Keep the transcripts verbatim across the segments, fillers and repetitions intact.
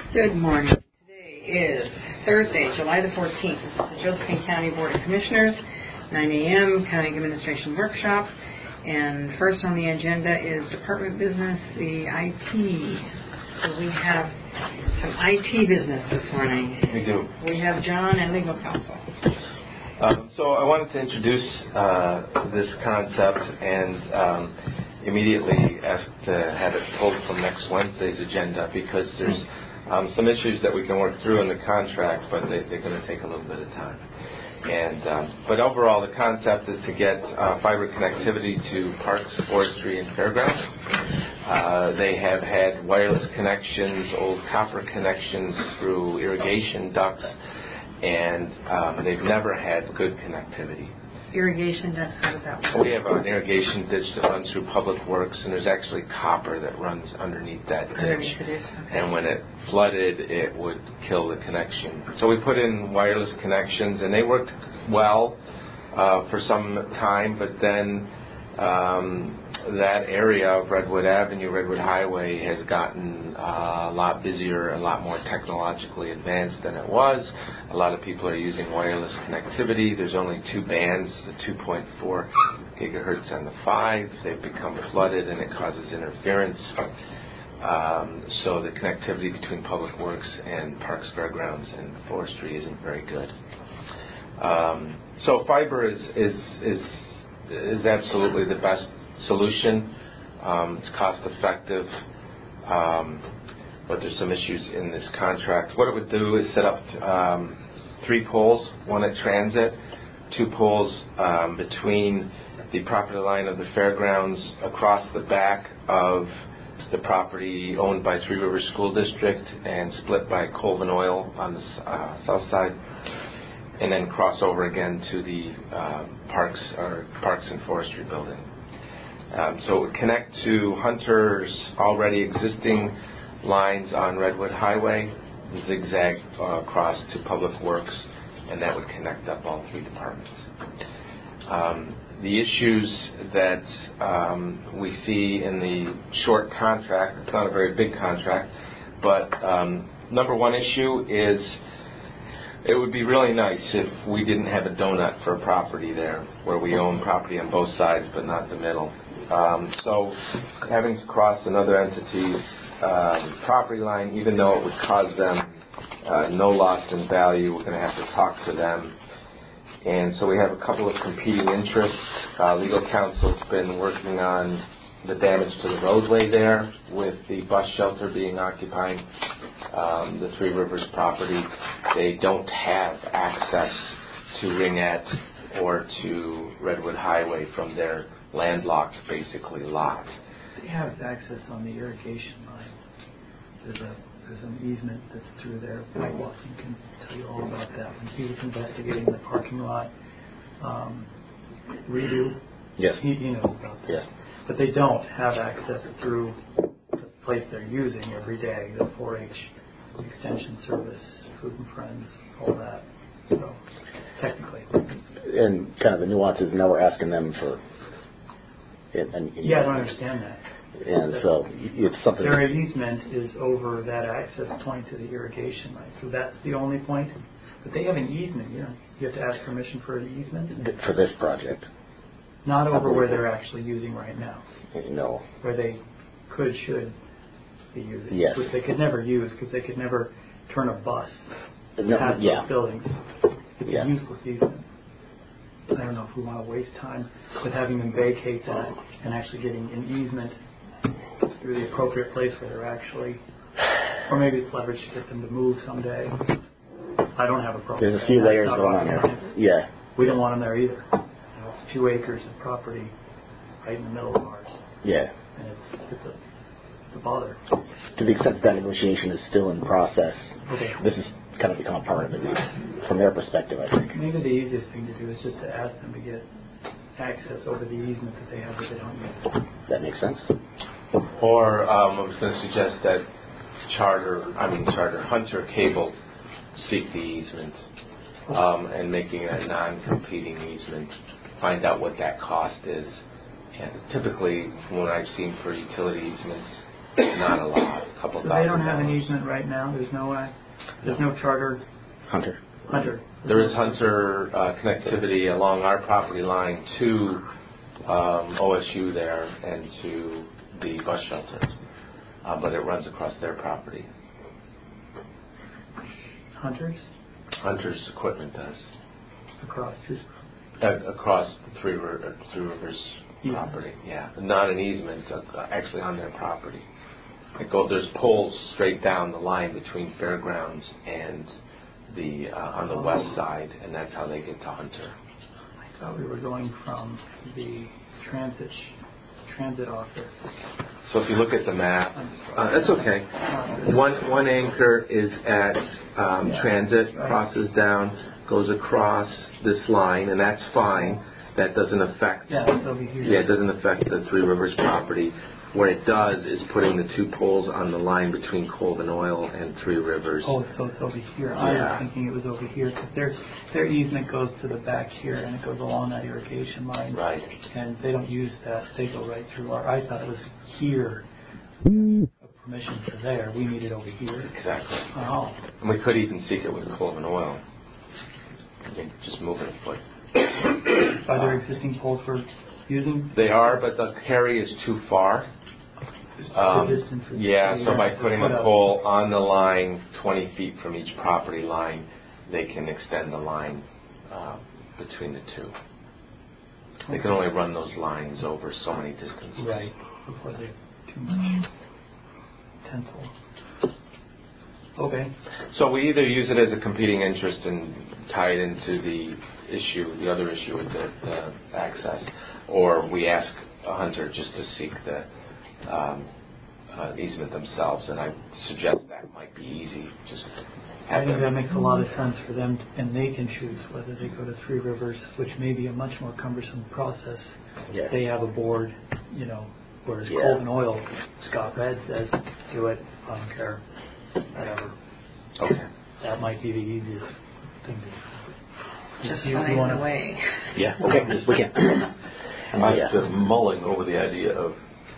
Good morning. Today is Thursday, July the fourteenth. This is the Josephine County Board of Commissioners, nine a.m. County Administration Workshop. And first on the agenda is Department Business, the I T. So we have some I T business this morning. We do. We have John and Legal Counsel. Um, so I wanted to introduce uh, this concept and um, immediately ask to have it pulled from next Wednesday's agenda because there's um, some issues that we can work through in the contract, but they, they're going to take a little bit of time. And um, but overall, the concept is to get uh, fiber connectivity to parks, forestry, and fairgrounds. Uh, they have had wireless connections, old copper connections through irrigation ducts, and um, they've never had good connectivity. Irrigation ducts, how does that work? We have an irrigation ditch that runs through Public Works, and there's actually copper that runs underneath that ditch. Underneath the ditch, okay. And when it flooded, it would kill the connection. So we put in wireless connections, and they worked well uh, for some time, but then um, that area of Redwood Avenue, Redwood Highway, has gotten uh, a lot busier, a lot more technologically advanced than it was. A lot of people are using wireless connectivity. There's only two bands, the two point four gigahertz and the five. They've become flooded, and it causes interference. Um, so the connectivity between Public Works and Parks, Fairgrounds, and Forestry isn't very good. Um, so fiber is is is is absolutely the best solution. Um, it's cost effective, um, but there's some issues in this contract. What it would do is set up um, three poles, one at Transit, two poles um, between the property line of the fairgrounds across the back of the property owned by Three Rivers School District and split by Colvin Oil on the uh, south side, and then cross over again to the uh, parks or Parks and Forestry building. Um, so it would connect to Hunter's already existing lines on Redwood Highway, zigzag uh, across to Public Works, and that would connect up all three departments. Um, the issues that um, we see in the short contract, it's not a very big contract, but um, number one issue is it would be really nice if we didn't have a donut for a property there, where we own property on both sides but not the middle. Um, so having to cross another entity's um, property line, even though it would cause them uh, no loss in value, we're going to have to talk to them. And so we have a couple of competing interests. Uh, legal counsel's been working on the damage to the roadway there with the bus shelter being occupied. Um, the Three Rivers property, they don't have access to Ringette or to Redwood Highway from their landlocked, basically, lot. They have access on the irrigation line. There's a there's an easement that's through there. Mike Watson can tell you all about that. When he was investigating the parking lot um, redo, yes, he, he knows about that. Yes. But they don't have access through the place they're using every day, the four H extension service, Food and Friends, all that. So technically. And kind of the nuances, now we're asking them for it. And, and yeah, I don't understand that. And that, so it's something. Their easement is over that access point to the irrigation line. So that's the only point. But they have an easement. You know, you have to ask permission for an easement. For this project. Not over where they're actually using right now. No. Where they could, should be using. Yes. Which they could never use because they could never turn a bus no, past yeah. those buildings. It's yeah. a useless easement. I don't know if we want to waste time with having them vacate that and actually getting an easement through the appropriate place where they're actually, or maybe it's leverage to get them to move someday. I don't have a problem. There's a few layers going on there. Yeah. We don't want them there either. You know, it's two acres of property right in the middle of ours. Yeah. And it's it's a, it's a bother. To the extent that that negotiation is still in process, okay. This has kind of become a part of it from their perspective, I think. Maybe the easiest thing to do is just to ask them to get access over the easement that they have that they don't use. That makes sense. Or um, I was going to suggest that Charter, I mean Charter, Hunter Cable seek the easement um, and making a non-competing easement, find out what that cost is. And typically, from what I've seen for utility easements, not a lot, a couple So thousand they don't have an dollars. easement right now? There's no, uh, there's no charter Hunter. Hunter? There is Hunter uh, connectivity along our property line to um, O S U there and to the bus shelter, uh, but it runs across their property. Hunters? Hunter's equipment does. Across whose? Uh, across Three, River, Three Rivers Easement. property, yeah. Not an easement, uh, actually on their property. It go, there's poles straight down the line between Fairgrounds and the uh, on the west side, and that's how they get to Hunter. I thought we were going from the transit transit office. So if you look at the map, I'm sorry. uh, that's okay. Uh, One one anchor is at um, Yeah. Transit, Right. crosses down, goes across this line, and that's fine. That doesn't affect. Yeah, it's over here. Yeah, it doesn't affect the Three Rivers property. What it does is putting the two poles on the line between Colvin Oil and Three Rivers. Oh, so it's over here. I Yeah. was thinking it was over here because their their easement goes to the back here and it goes along that irrigation line. Right. And they don't use that. They go right through our. I thought it was here. A permission for there. We need it over here. Exactly. Oh. And we could even seek it with Colvin Oil. I mean, just move it a foot. Are there existing poles we're using? They are, but the carry is too far. Um, the distance is yeah, so by have to putting put a up- pole on the line twenty feet from each property line, they can extend the line uh, between the two. They can only run those lines over so many distances. Right. Before they too much tensile. Okay. So we either use it as a competing interest and tie it into the issue, the other issue with the, the access, or we ask a Hunter just to seek the um, uh, easement themselves, and I suggest that might be easy. Just I have think that them. makes a lot of sense for them, and they can choose whether they go to Three Rivers, which may be a much more cumbersome process. Yeah. They have a board, you know, whereas Yeah. Colvin Oil, Scott Red says, do it, I don't care, whatever. Okay. That might be the easiest thing to do. Just You- you find wanna- the way. Yeah. Okay. We can. I'm Yeah. just mulling over the idea of,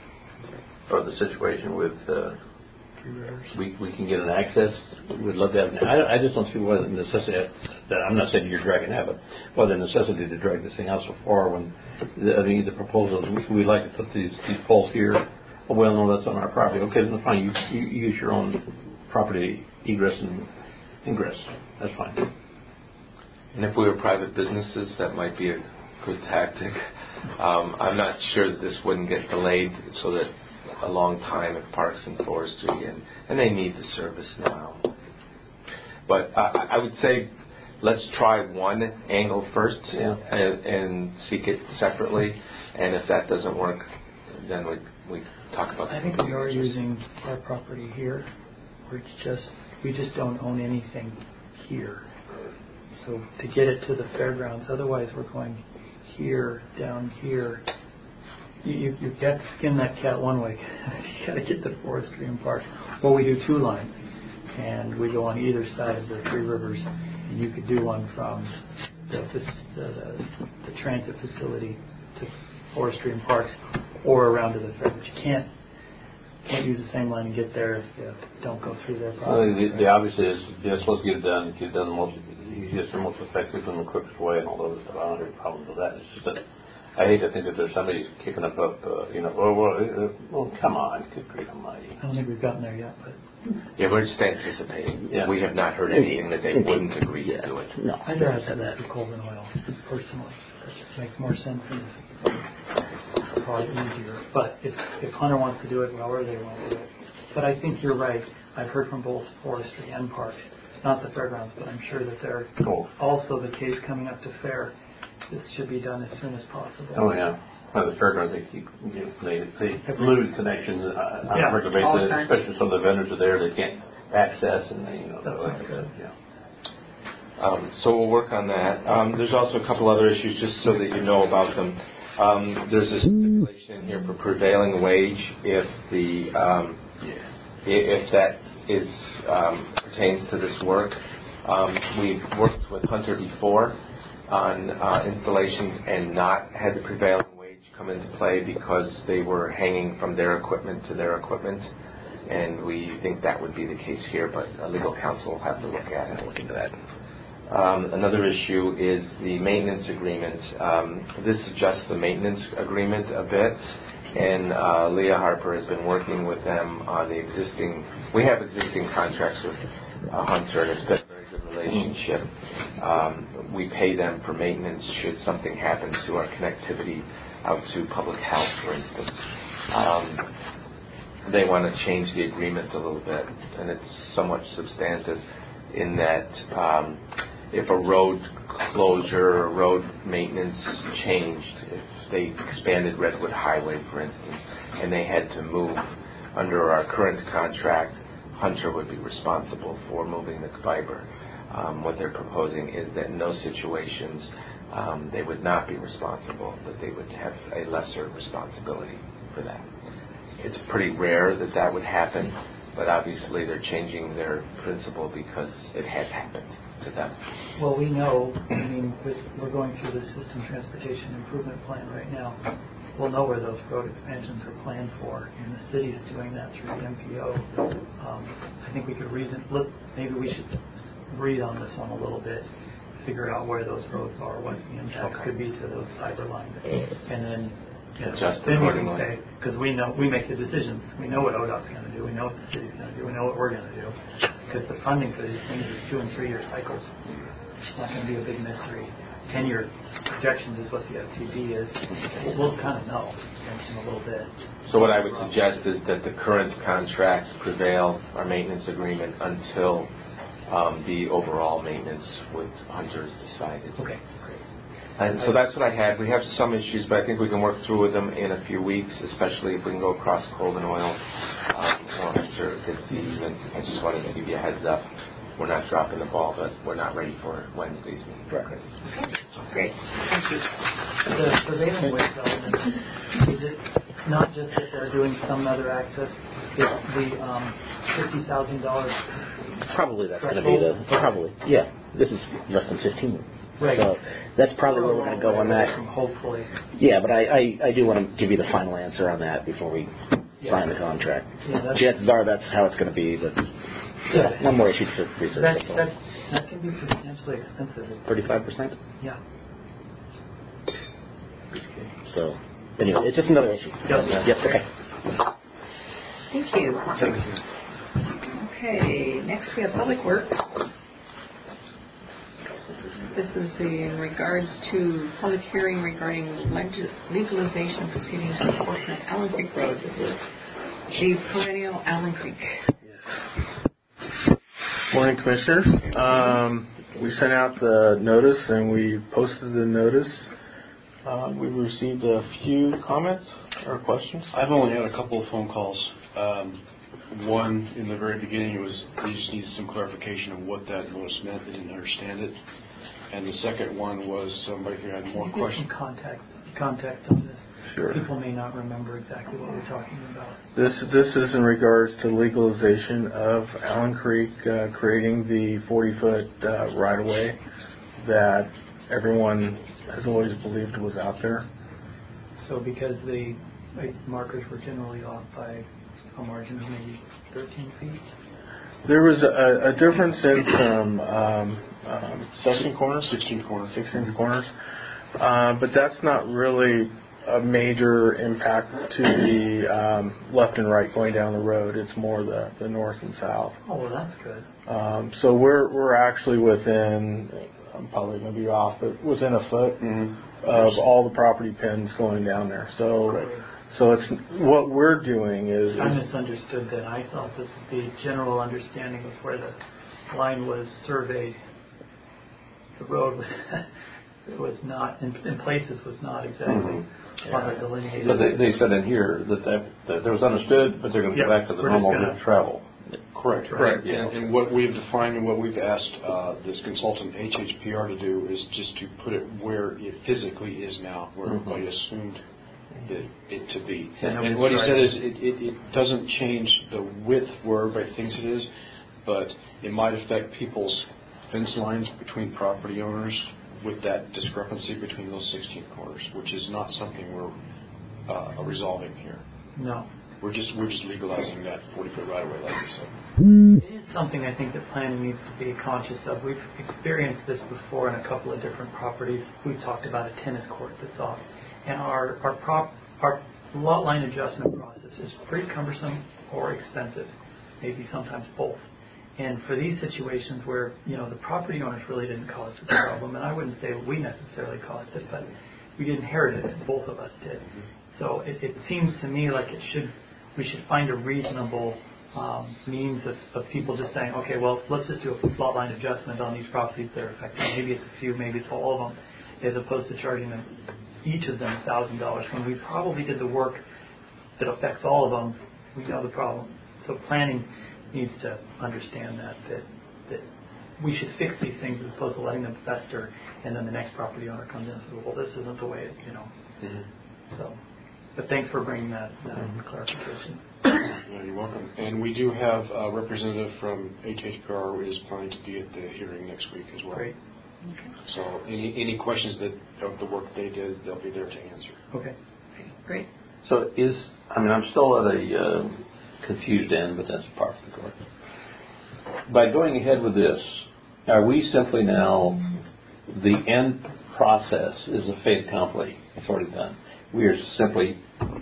or the situation with, uh, Three Rivers. we we can get an access. We'd love to have. An, I, I just don't see why the necessity. That I'm not saying you're dragging that, but why the necessity to drag this thing out so far when the, I mean the proposal is we, we'd like to put these these poles here. Oh, well, no, that's on our property. Okay, then fine. You, you, you use your own property egress and ingress. That's fine. And if we were private businesses, that might be a good tactic. Um, I'm not sure that this wouldn't get delayed so that a long time at Parks and Forestry, and, and they need the service now. But I, I would say let's try one angle first Yeah. and, and seek it separately, and if that doesn't work, then we we talk about. I think we are using our property here. We're just, we just don't own anything here. So to get it to the fairgrounds, otherwise we're going here, down here. You, you, you've got to skin that cat one way. You got to get to Forestry and Park. Or we do two lines, and we go on either side of the Three Rivers. And you could do one from the, fac- the, the, the transit facility to Forestry and Parks, or around to the fair. But you can't can't use the same line and get there if you don't go through their Well, property. the, the obvious is you're supposed to get it done, get it done the most easiest and most effective and the quickest way and all those stuff. I don't have any problems with that. It's just that I hate to think that there's somebody kicking up, up uh, you know, well, well, uh, well, come on, good grief almighty. I don't think we've gotten there yet, but Yeah, we're just anticipating. Yeah. We have not heard anything that they wouldn't agree to do it. No. I'd rather have that through Colvin Oil, personally. That just makes more sense and is probably easier. But if, if Hunter wants to do it, however they want to do it. But I think you're right. I've heard from both Forestry and Parks, not the fairgrounds, but I'm sure that they're Cool. also the case coming up to fair. This should be done as soon as possible. Oh, yeah. Well, the fairgrounds, they keep, you know, they, they lose connections uh, on Yeah, a regular all the basis, time. especially some of the vendors are there, they can't access and they, you know. That's they're not like, good. Yeah. Um, so we'll work on that. Um, there's also a couple other issues, just so that you know about them. Um, there's a stipulation in here for prevailing wage if the um, i- if that is um, pertains to this work. Um, we've worked with Hunter before on uh, installations and not had the prevailing wage come into play because they were hanging from their equipment to their equipment, and we think that would be the case here, but a legal counsel will have to look at it. Look into that. Um, another issue is the maintenance agreement. Um, this adjusts the maintenance agreement a bit, and uh, Leah Harper has been working with them on the existing, we have existing contracts with uh, Hunter, and it's been a very good relationship. Um, we pay them for maintenance should something happen to our connectivity out to public health, for instance. Um, they want to change the agreement a little bit, and it's somewhat substantive in that um, if a road closure or road maintenance changed, if they expanded Redwood Highway, for instance, and they had to move under our current contract, Hunter would be responsible for moving the fiber. Um, what they're proposing is that in those situations, um, they would not be responsible, that they would have a lesser responsibility for that. It's pretty rare that that would happen, but obviously they're changing their principle because it has happened to them. Well, we know, I mean, with, we're going through the System Transportation Improvement Plan right now. We'll know where those road expansions are planned for, and the city's doing that through the M P O. Um, I think we could reason, look, maybe we should read on this one a little bit, figure out where those roads are, what the impacts Okay. could be to those fiber lines, and then you know, Adjust then we can accordingly. say, because we know, we make the decisions. We know what O D O T's going to do. We know what the city's going to do. We know what we're going to do. Because the funding for these things is two and three year cycles. It's not going to be a big mystery. Ten-year projections is what the S T B is. We'll kind of know in a little bit. So what I would suggest is that the current contract prevail, our maintenance agreement, until um, the overall maintenance with Hunter is decided. Okay, great. And so that's what I had. We have some issues, but I think we can work through with them in a few weeks, especially if we can go across coal and oil um, before Hunter gets the easement. I just wanted to give you a heads up. We're not dropping the ball, but we're not ready for Wednesday's meeting. Right. Great. Thank you. The prevailing wage element, is it not just that they're doing some other access, it's the um, fifty thousand dollars? Probably that's going to be the, probably, yeah. This is less than fifteen. Right. So that's probably where we're going to go on that. Hopefully. Yeah, but I, I, I do want to give you the final answer on that before we Yeah. sign the contract. Yeah, that's- Chances are that's how it's going to be, but yeah, one more issue to research. That, that's all. that, that can be potentially expensive. thirty-five percent? Yeah. So, anyway, it's just another issue. Yep. Yep, okay. Thank you. Okay, next we have Public Works. This is in regards to public hearing regarding leg- legalization proceedings for a portion of Allen Creek Road. The perennial Allen Creek. Morning, Commissioners. Um, we sent out the notice and we posted the notice. Um, we received a few comments or questions. I've only had a couple of phone calls. Um, one, in the very beginning, was they just needed some clarification of what that notice meant. They didn't understand it. And the second one was somebody who had more Can you give questions. some context, context on this? Sure. People may not remember exactly what we're talking about. This this is in regards to legalization of Allen Creek, uh, creating the forty-foot uh, right-of-way that everyone has always believed was out there. So because the like, markers were generally off by a margin of maybe thirteen feet? There was a, a difference in some um, um, section corners, sixteen corners. sixteen corners, uh, but that's not really a major impact to the um, left and right going down the road. It's more the, the north and south. Oh, well, that's good. Um, so we're we're actually within, I'm probably going to be off, but within a foot Mm-hmm. of all the property pins going down there. So so it's what we're doing is, I is misunderstood that. I thought that the general understanding was where the line was surveyed. The road was was not, in, in places, was not exactly Mm-hmm. on the delineated. But they, they said in here that that, that that was understood, but they're going to Yeah, go back to the we're just normal gonna- route of travel. Correct. Right. And, and what we've defined and what we've asked uh, this consultant H H P R to do is just to put it where it physically is now, where Mhm. everybody assumed it, it to be. Yeah, And what he said is it, it, it doesn't change the width where everybody thinks it is, but it might affect people's fence lines between property owners with that discrepancy between those sixteen corners, which is not something we're uh, a resolving here. No. We're just we're just legalizing that forty-foot right-of-way, like you said. It is something I think that planning needs to be conscious of. We've experienced this before in a couple of different properties. We've talked about a tennis court that's off. And our, our, prop, our lot line adjustment process is pretty cumbersome or expensive, maybe sometimes both. And for these situations where, you know, the property owners really didn't cause the problem, and I wouldn't say we necessarily caused it, but we inherited it, both of us did. So it, it seems to me like it should, we should find a reasonable um, means of, of people just saying, okay, well, let's just do a lot line adjustment on these properties that are affected. Maybe it's a few, maybe it's all of them, as opposed to charging them, each of them one thousand dollars. When we probably did the work that affects all of them, we know the problem. So planning needs to understand that, that, that we should fix these things as opposed to letting them fester, and then the next property owner comes in and says, well, this isn't the way it, you know. Mm-hmm. So, but thanks for bringing that, that mm-hmm. clarification. Yeah, you're welcome. And we do have a representative from H H P R who is planning to be at the hearing next week as well. Great. Okay. So any any questions that of the work they did, they'll be there to answer. Okay. Okay, great. So is, I mean, I'm still at a uh, confused end, but that's part of the court. By going ahead with this, are we simply now, the end process is a fait accompli. It's already done. We are simply,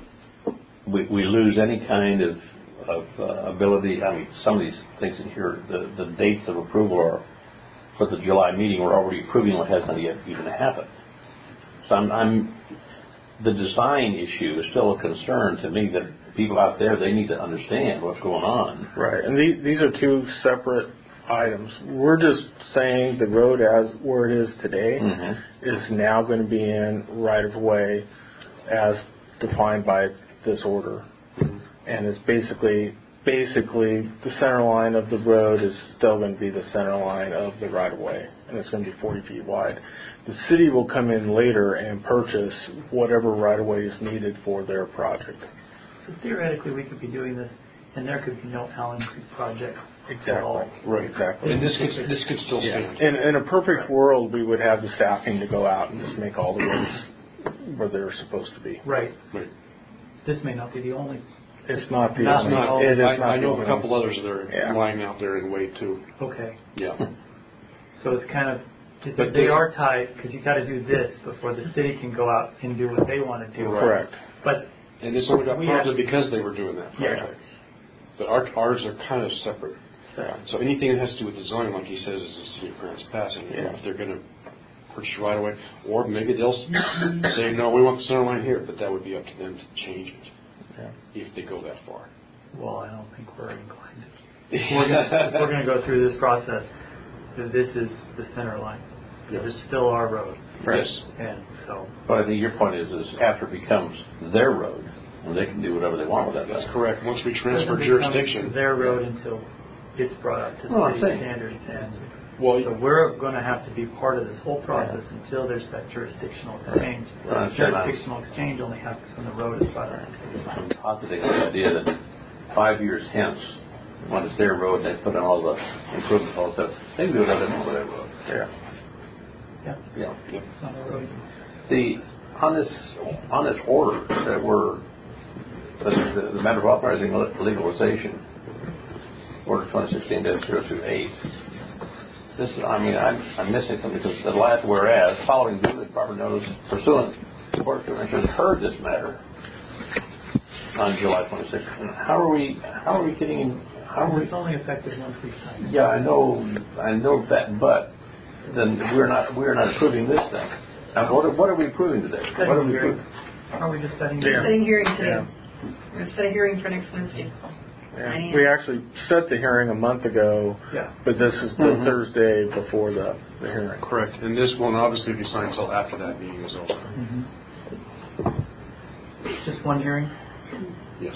we, we lose any kind of, of uh, ability. I mean, some of these things in here, the, the dates of approval are for the July meeting. We're already approving what has not yet even happened. So I'm, I'm the design issue is still a concern to me, that people out there, they need to understand what's going on. Right, and these, these are two separate items. We're just saying the road as where it is today mm-hmm. is now going to be in right-of-way as defined by this order. Mm-hmm. And it's basically, basically the center line of the road is still going to be the center line of the right-of-way, and it's going to be forty feet wide. The city will come in later and purchase whatever right-of-way is needed for their project. So theoretically, we could be doing this, and there could be no Allen Creek project. Exactly. Right. Exactly. And this could this could still yeah. stand. In, in a perfect world, we would have the staffing to go out and just make all the roads where they're supposed to be. Right. Right. This may not be the only. It's not the not only. Not, it is I, not I know the of a couple others that are yeah. lying out there in wait too. Okay. Yeah. So it's kind of. But they are tied because you got to do this before the city can go out and do what they want to do. Correct. But and this only got prompted because they were doing that project. Yeah. But our, ours are kind of separate. Yeah. So anything that has to do with the zoning, like he says, is the city of grants passing. Yeah. If they're going to purchase right away, or maybe they'll say, no, we want the center line here, but that would be up to them to change it yeah. if they go that far. Well, I don't think we're inclined to. We're going to go through this process. So this is the center line. Yes. It's still our road. Yes. And so. But I think your point is, is after it becomes their road, and they can do whatever they want with that. That's correct. Once we transfer it jurisdiction, their road until it's brought up to well, city standards, and well, so we're going to have to be part of this whole process yeah. until there's that jurisdictional exchange. Well, jurisdictional exchange only happens when the road is brought up to city. I'm positive the idea that five years hence, when it's their road, they put in all the improvements, all the stuff. They can do whatever they want with their road. Yeah. Yeah. Yeah. Yep. It's not a road. The on this on this order that we're the, the, the matter of authorizing legalization, order twenty sixteen dash zero two eight. This, I mean, I'm, I'm missing something because the last whereas, following due department notice pursuant, the Board of Commissioners heard this matter on July twenty-sixth. How are we? How are we getting? How are we? It's only effective once we sign it. Yeah, I know, I know that, but then we're not we're not approving this thing. Now, what are, what are we approving today? Setting What are we hearing. approving? Are we just setting? We're Yeah. setting hearing today. Yeah. We're going to set a hearing for next Wednesday. Yeah. We actually set the hearing a month ago, yeah. but this is the mm-hmm. Thursday before the, the hearing. Correct. And this won't obviously be signed until after that meeting is over. Mm-hmm. Just one hearing? Yes.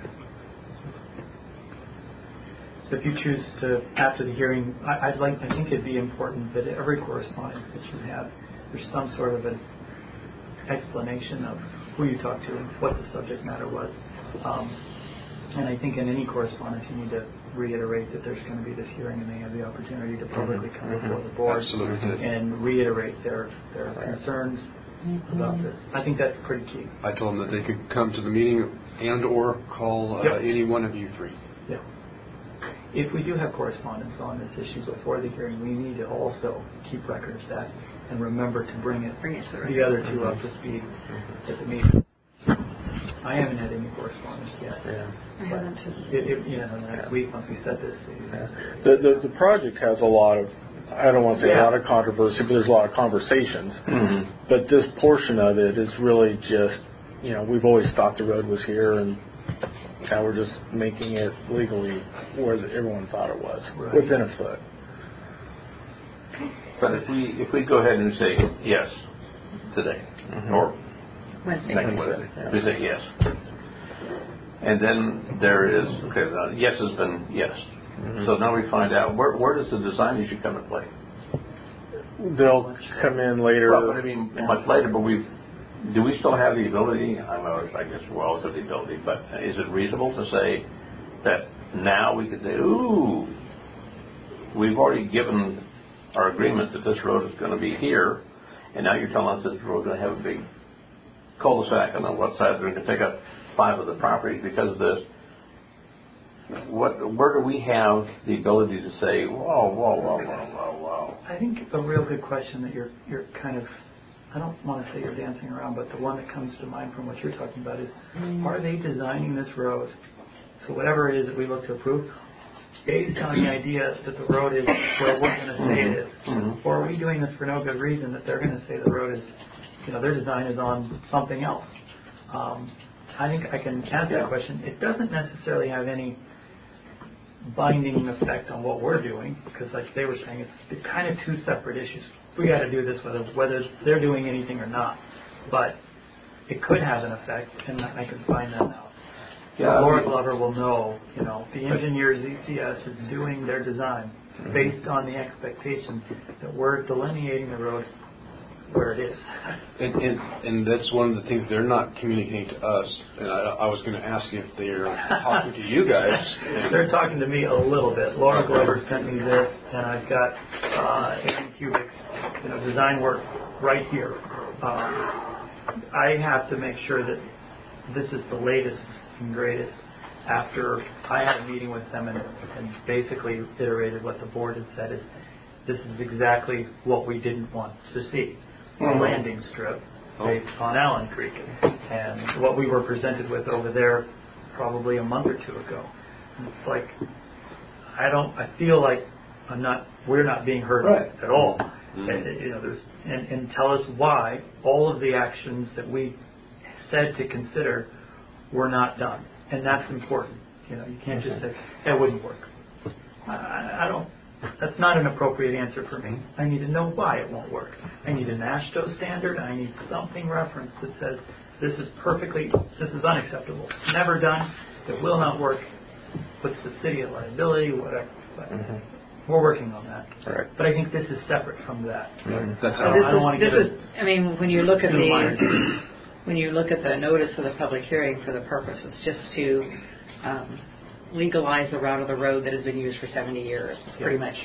So if you choose to, after the hearing, I, I'd like, I think it'd be important that every correspondence that you have, there's some sort of an explanation of who you talked to and what the subject matter was. Um, and I think in any correspondence you need to reiterate that there's going to be this hearing and they have the opportunity to publicly come before the board Absolutely. and reiterate their, their concerns about this. I think that's pretty key. I told them that they could come to the meeting and or call uh, Yep. any one of you three. Yeah. If we do have correspondence on this issue before the hearing, we need to also keep record of that and remember to bring it, Bring it to the record. the other two up to speed at the meeting. I haven't had any correspondence yet. Yeah. I haven't. It, it, you know, the next week once we set this. Yeah. The, the the project has a lot of, I don't want to say Yeah. a lot of controversy, but there's a lot of conversations. Mm-hmm. But this portion of it is really just, you know, we've always thought the road was here, and now we're just making it legally where everyone thought it was, Right. within a foot. But if we, if we go ahead and say yes today, or Wednesday. next Wednesday, we say yes. And then there is, okay, now yes has been yes. So now we find out, where, where does the design issue come into play? They'll come in later. Well, but I mean, much later, but we, do we still have the ability, I'm always, I guess we always have the ability, but is it reasonable to say that now we could say, ooh, we've already given our agreement that this road is going to be here, and now you're telling us that we're going to have a big cul-de-sac, and on what side they're going to take up five of the properties because of this. What, where do we have the ability to say, whoa, whoa, whoa, whoa, whoa, whoa? I think a real good question that you're you're kind of, I don't want to say you're dancing around, but the one that comes to mind from what you're talking about is, are they designing this road, so whatever it is that we look to approve, based on the idea that the road is where we're going to say it is? Mm-hmm. Or are we doing this for no good reason, that they're going to say the road is, you know, their design is on something else? Um, I think I can answer Yeah. that question. It doesn't necessarily have any binding effect on what we're doing, because like they were saying, it's kind of two separate issues. We got to do this whether whether they're doing anything or not, but it could have an effect, and I can find that out. Yeah, Laura I mean- Glover will know, you know, the engineer Z C S is doing their design based on the expectation that we're delineating the road where it is. And, and, and that's one of the things they're not communicating to us. And I, I was going to ask if they're talking to you guys. They're talking to me a little bit. Laura Glover sent me this, and I've got uh, Aaron Kubik's, you know, design work right here. Um, I have to make sure that this is the latest and greatest. After I had a meeting with them and, and basically iterated what the board had said is, this is exactly what we didn't want to see. A landing strip based on Allen Creek, and what we were presented with over there probably a month or two ago. And it's like, I don't, I feel like I'm not, we're not being heard Right. at all. And, you know, there's, and, and tell us why all of the actions that we said to consider were not done, and that's important. You know, you can't just say it wouldn't work. I, I don't. That's not an appropriate answer for me. I need to know why it won't work. I need an AASHTO standard. I need something referenced that says this is perfectly, this is unacceptable. Never done. It will not work. Puts the city at liability, whatever. But Mm-hmm. we're working on that. Right. But I think this is separate from that. Mm-hmm. That's So how this I don't is, wanna this get is, I mean, when you look at Two the, lines. when you look at the notice of the public hearing for the purpose, it's just to um, legalize the route of the road that has been used for seventy years. It's pretty much.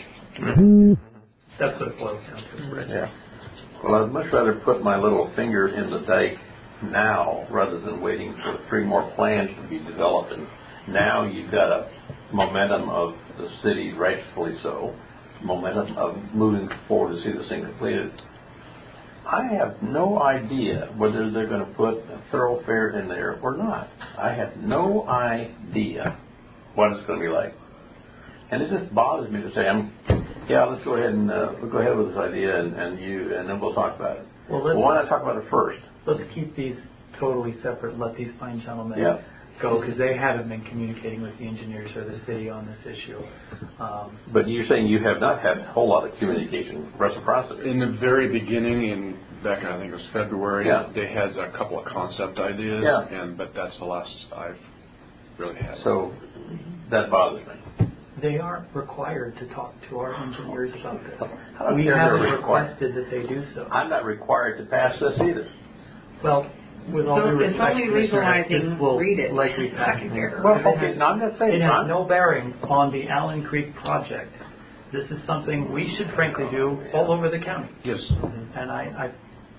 That's what it boils down to. Right? Yeah. Well, I'd much rather put my little finger in the dike now rather than waiting for three more plans to be developed. And now you've got a momentum of the city, rightfully so, momentum of moving forward to see this thing completed. I have no idea whether they're going to put a thoroughfare in there or not. I have no idea what it's going to be like. And it just bothers me to say, I'm, yeah, let's go ahead and uh, we'll go ahead with this idea, and, and you, and then we'll talk about it. Well, let's, Well, why not talk about it first? let's keep these totally separate. Let these fine gentlemen Yeah. go, because they haven't been communicating with the engineers or the city on this issue. Um, But you're saying you have not had a whole lot of communication, reciprocity. in the very beginning, in back in, I think it was February, Yeah. they had a couple of concept ideas, Yeah. and but that's the last I've really had. So that bothers me. They aren't required to talk to our engineers about this. I don't We care if haven't they're required. requested that they do so. I'm not required to pass this either. Well, with all So due it's respect, only Commissioner, legalizing this will read it. likely pass. Second year. Well, It okay, has- no, I'm not saying It has not. no bearing on the Allen Creek project. This is something we should frankly do all over the county. Yes. And I, I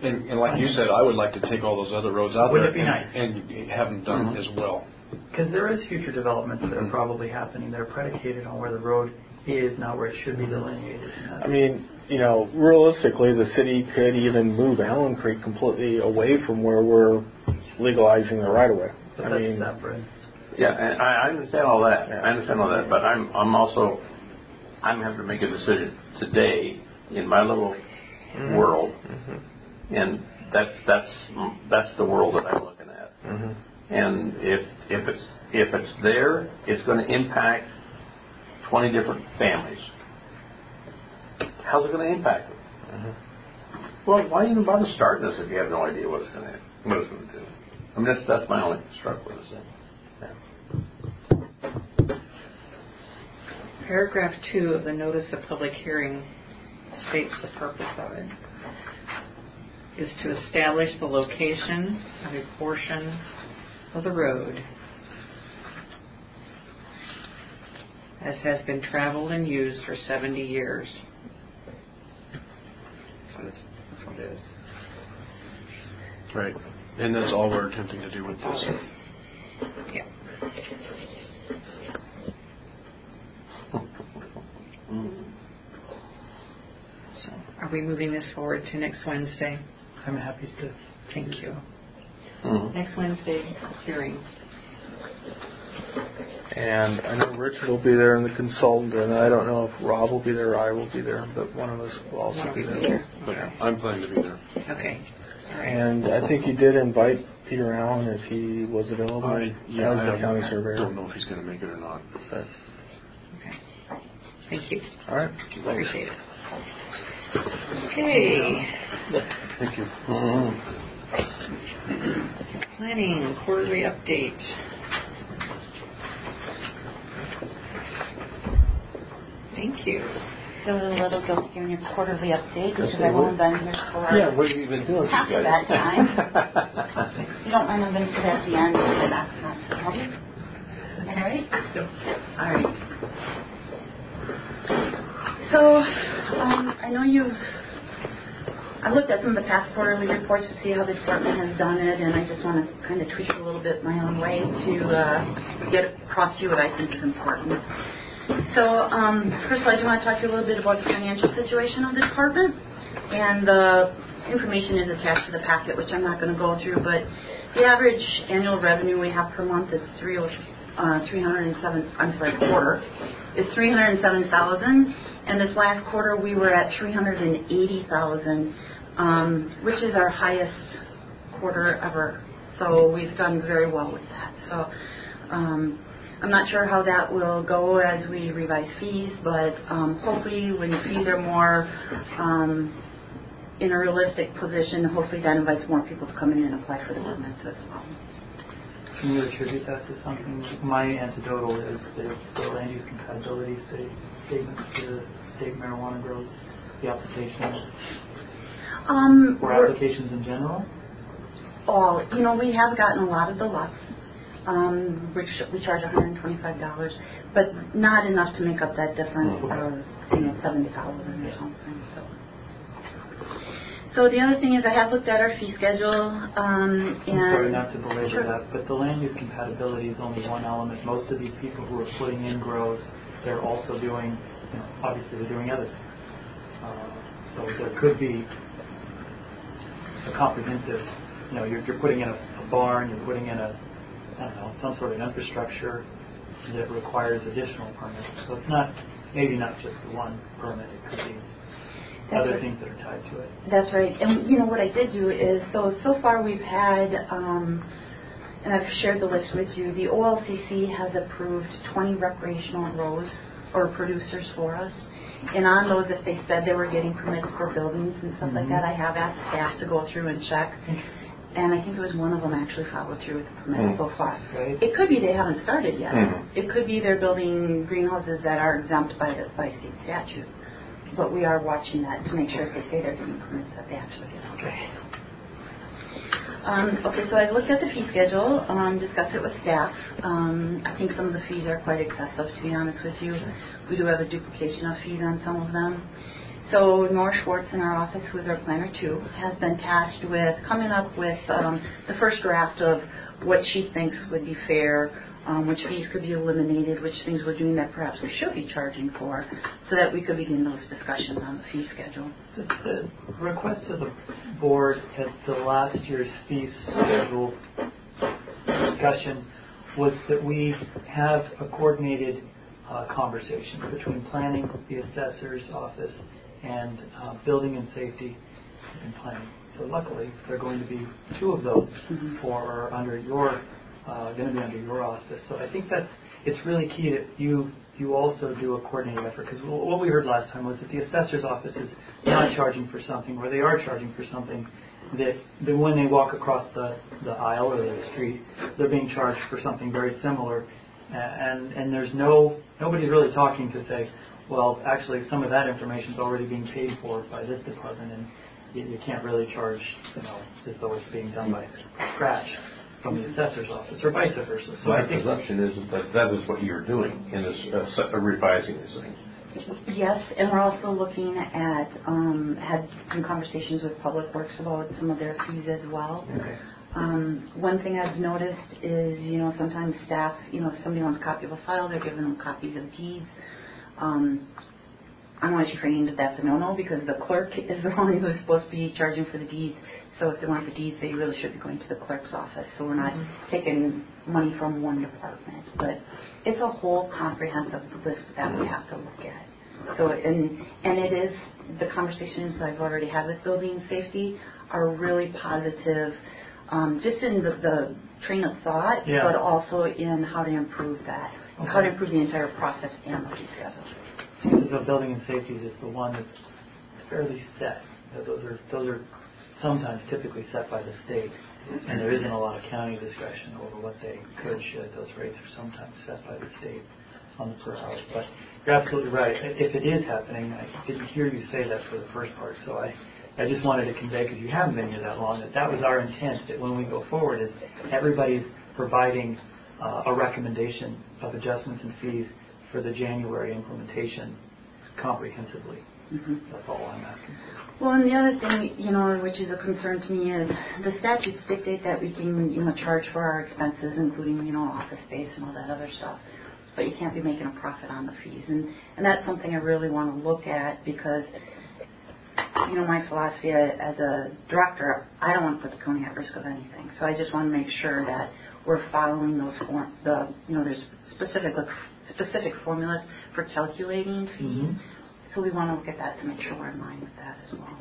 And, and like you said, I would like to take all those other roads out Wouldn't there it be nice? and, and have them done Mhm. as well. Because there is future developments that are probably happening that are predicated on where the road is, not where it should be delineated. I mean, you know, realistically, the city could even move Allen Creek completely away from where we're legalizing the right of way. But I that's mean, separate. Yeah, and I I understand all that. I understand all that, but I'm I'm also I'm having to make a decision today in my little Mm-hmm. world, and that's that's that's the world that I'm looking at. Mm-hmm. And if if it's if it's there, it's going to impact twenty different families. How's it going to impact them? Mm-hmm. Well, why even bother starting this if you have no idea what it's going to what it's going to do? I mean, that's that's my only struggle with this. Paragraph two of the notice of public hearing states the purpose of it is to establish the location of a portion of the road as has been traveled and used for seventy years. So that's, that's what it is. Right. And that's all we're attempting to do with this. Yeah. So, are we moving this forward to next Wednesday? I'm happy to. Thank you. Mm-hmm. Next Wednesday hearing. And I know Richard will be there and the consultant, and I don't know if Rob will be there or I will be there, but one of us will also One of be you will there. be But Okay. I'm planning to be there. Okay. All right. And I think you did invite Peter Allen if he was available. I, yeah, as I the have- county surveyor. don't know if he's going to make it or not. But, Okay. Thank you. all right. Appreciate it. Okay. Thank you. Mm-hmm. Planning quarterly update. Thank you. So let us go here in your quarterly update because they I've would. only been here for Yeah, what have you been doing? half you of guys? that time. You don't mind I'm going to put at the end so that's not so. All right? All right. So um, I know you've I've looked at some of the past quarterly reports to see how the department has done it, and I just want to kind of tweak it a little bit my own way to uh, get across to you what I think is important. So um, first of all, I do want to talk to you a little bit about the financial situation of the department, and the information is attached to the packet, which I'm not going to go through, but the average annual revenue we have per month is three hundred seven. I'm sorry, quarter is three hundred seven thousand, and this last quarter we were at three hundred eighty thousand, um, which is our highest quarter ever. So we've done very well with that. So. Um, I'm not sure how that will go as we revise fees, but um, hopefully when the fees are more um, in a realistic position, hopefully that invites more people to come in and apply for the permits as well. Can you attribute that to something? My anecdotal is the, the land use compatibility state, statement to state marijuana grows, the applications, Um, or we're- applications in general. all, you know, we have gotten a lot of the lots, um, which we charge one hundred twenty-five dollars, but not enough to make up that difference of, you know, seventy thousand or something. So. so the other thing is I have looked at our fee schedule, um, and... I'm sorry not to belabor Sure. that, but the land use compatibility is only one element. Most of these people who are putting in grows, they're also doing, you know, obviously they're doing other things. Uh, so there could be a comprehensive, you know, you're, you're putting in a, a barn, you're putting in a, I don't know, some sort of infrastructure that requires additional permits. So it's not, maybe not just the one permit, it could be That's other right. things that are tied to it. That's right. And, you know, what I did do is, so, so far we've had, um, and I've shared the list with you, the O L C C has approved twenty recreational grows or producers for us. And on those, if they said they were getting permits for buildings and stuff like Mhm. that, I have asked staff to go through and check. And I think it was one of them actually followed through with the permit Mm. so far. Right. It could be they haven't started yet. Mhm. It could be they're building greenhouses that are exempt by the by state statute. But we are watching that to make sure if they say they're getting permits that they actually get them. Okay. Um, okay, so I looked at the fee schedule, um, discussed it with staff. Um, I think some of the fees are quite excessive, to be honest with you. We do have a duplication of fees on some of them. So Nora Schwartz in our office, who is our planner too, has been tasked with coming up with um, the first draft of what she thinks would be fair, um, which fees could be eliminated, which things we're doing that perhaps we should be charging for, so that we could begin those discussions on the fee schedule. The, the request of the board at the last year's fee schedule discussion was that we have a coordinated uh, conversation between planning, the assessor's office, and uh, building and safety and planning. So luckily, there are going to be two of those mm-hmm. for under your uh, going to be under your auspice. So I think that's it's really key that you you also do a coordinated effort, because what we heard last time was that the assessor's office is not charging for something, or they are charging for something that, that when they walk across the, the aisle or the street, they're being charged for something very similar, and and there's no nobody's really talking to say, well, actually some of that information is already being paid for by this department, and you, you can't really charge, you know, as though it's being done by scratch from the assessor's office, or vice versa. So my I think perception is that that is what you're doing in this uh, revising this thing. Yes, and we're also looking at, um, had some conversations with Public Works about some of their fees as well. Okay. Um, one thing I've noticed is, you know, sometimes staff, you know, if somebody wants a copy of a file, they're giving them copies of deeds. Um, I'm always trained that that's a no-no, because the clerk is the one who's supposed to be charging for the deeds. So if they want the deeds, they really should be going to the clerk's office. So we're not mm-hmm. taking money from one department. But it's a whole comprehensive list that we have to look at. So and and it is, the conversations I've already had with building safety are really positive, um, just in the, the train of thought, yeah. but also in how to improve that, okay. how to improve the entire process and the fee schedule. So building and safety is the one that's fairly set. You know, those are those are sometimes typically set by the state, and there isn't a lot of county discretion over what they could, should. Those rates are sometimes set by the state on the per hour. But you're absolutely right. If it is happening, I didn't hear you say that for the first part, so I, I just wanted to convey, because you haven't been here that long, that that was our intent, that when we go forward, is everybody's providing uh, a recommendation of adjustments and fees for the January implementation comprehensively. Mm-hmm. That's all I'm asking for. Well, and the other thing, you know, which is a concern to me, is the statutes dictate that we can, you know, charge for our expenses, including, you know, office space and all that other stuff. But you can't be making a profit on the fees. And, and that's something I really want to look at, because, you know, my philosophy as a director, I don't want to put the county at risk of anything. So I just want to make sure that we're following those form, the, you know, there's specific, specific formulas for calculating fees. Mm-hmm. So we want to look at that to make sure we're in line with that as well.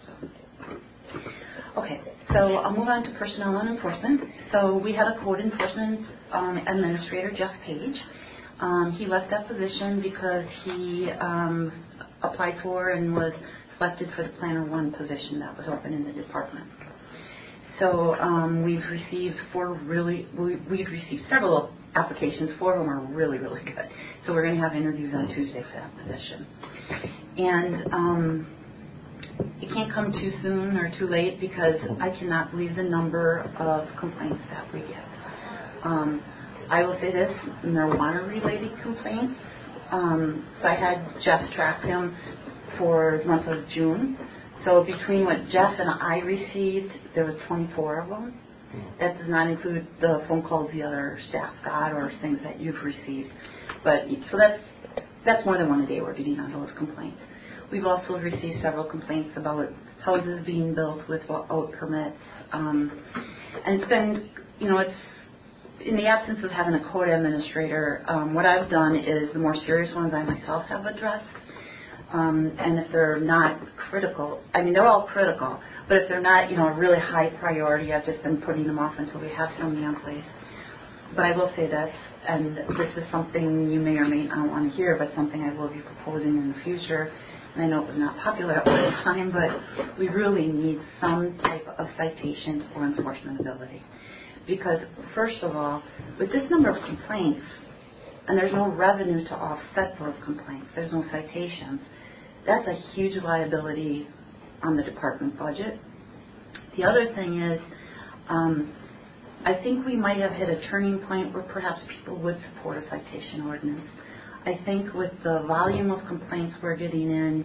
So, okay, so I'll move on to personnel and enforcement. So we had a code enforcement um, administrator, Jeff Page. Um, he left that position because he um, applied for and was selected for the Planner One position that was open in the department. So um, we've received four really, we, we've received several applications. Four of them are really, really good. So we're going to have interviews on Tuesday for that position. And um, it can't come too soon or too late, because I cannot believe the number of complaints that we get. Um, I will say this, marijuana-related complaints. Um, so I had Jeff track them for the month of June. So between what Jeff and I received, there was twenty-four of them. That does not include the phone calls the other staff got or things that you've received. But so that's that's more than one a day we're getting on those complaints. We've also received several complaints about houses being built without permits. Um, and it's been, you know, it's in the absence of having a code administrator, um, what I've done is the more serious ones I myself have addressed. Um, and if they're not critical, I mean, they're all critical, but if they're not, you know, a really high priority, I've just been putting them off until we have somebody in place. But I will say this, and this is something you may or may not want to hear, but something I will be proposing in the future. And I know it was not popular at the time, but we really need some type of citation for enforcement ability. Because, first of all, with this number of complaints, and there's no revenue to offset those complaints, there's no citations, that's a huge liability on the department budget. The other thing is, um, I think we might have hit a turning point where perhaps people would support a citation ordinance. I think with the volume of complaints we're getting in,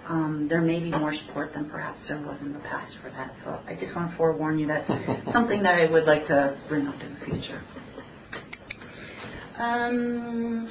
um, there may be more support than perhaps there was in the past for that. So I just want to forewarn you that's something that I would like to bring up in the future. Um,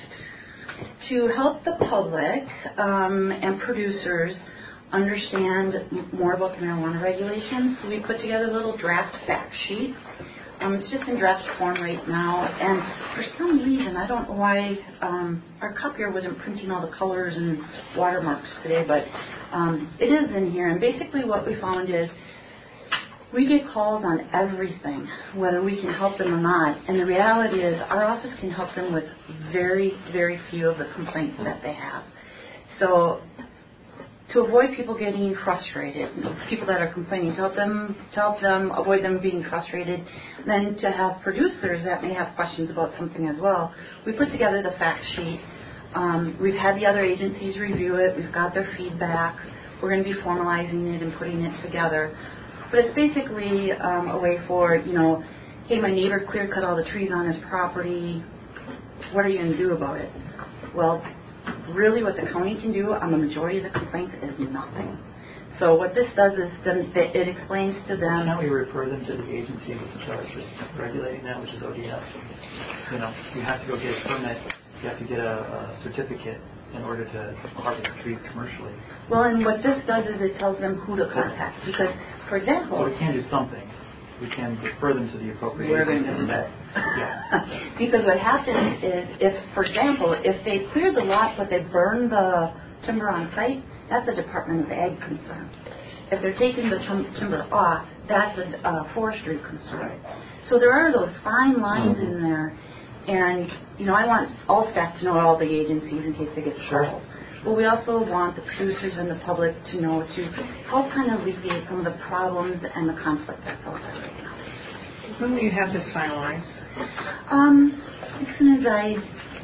to help the public um, and producers understand m- more about the marijuana regulations, we put together a little draft fact sheet. Um, it's just in draft form right now, and for some reason, I don't know why um, our copier wasn't printing all the colors and watermarks today, but um, it is in here. And basically what we found is we get calls on everything, whether we can help them or not. And the reality is our office can help them with very, very few of the complaints that they have. So to avoid people getting frustrated, people that are complaining, to help them, to help them avoid them being frustrated, then to have producers that may have questions about something as well, we put together the fact sheet. Um, we've had the other agencies review it. We've got their feedback. We're going to be formalizing it and putting it together. But it's basically um, a way for, you know, hey, my neighbor clear cut all the trees on his property. What are you going to do about it? Well, really what the county can do on the majority of the complaints is nothing. So what this does is then it explains to them. Can't we refer them to the agency with the charge of regulating that, which is O D F? You know, you have to go get a permit. You have to get a, a certificate in order to harvest trees commercially. Well, and what this does is it tells them who to contact. Because, for example... Well, we can do something. We can refer them to the appropriate We're agency. going to do that. Yeah. Because what happens is, if, for example, if they clear the lot but they burn the timber on site, that's a Department of Ag concern. If they're taking the tim- timber off, that's a uh, forestry concern. So there are those fine lines in there. And, you know, I want all staff to know all the agencies in case they get called. But we also want the producers and the public to know to help kind of alleviate some of the problems and the conflict that's out there right now. When will you have this finalized? Um, as soon as I...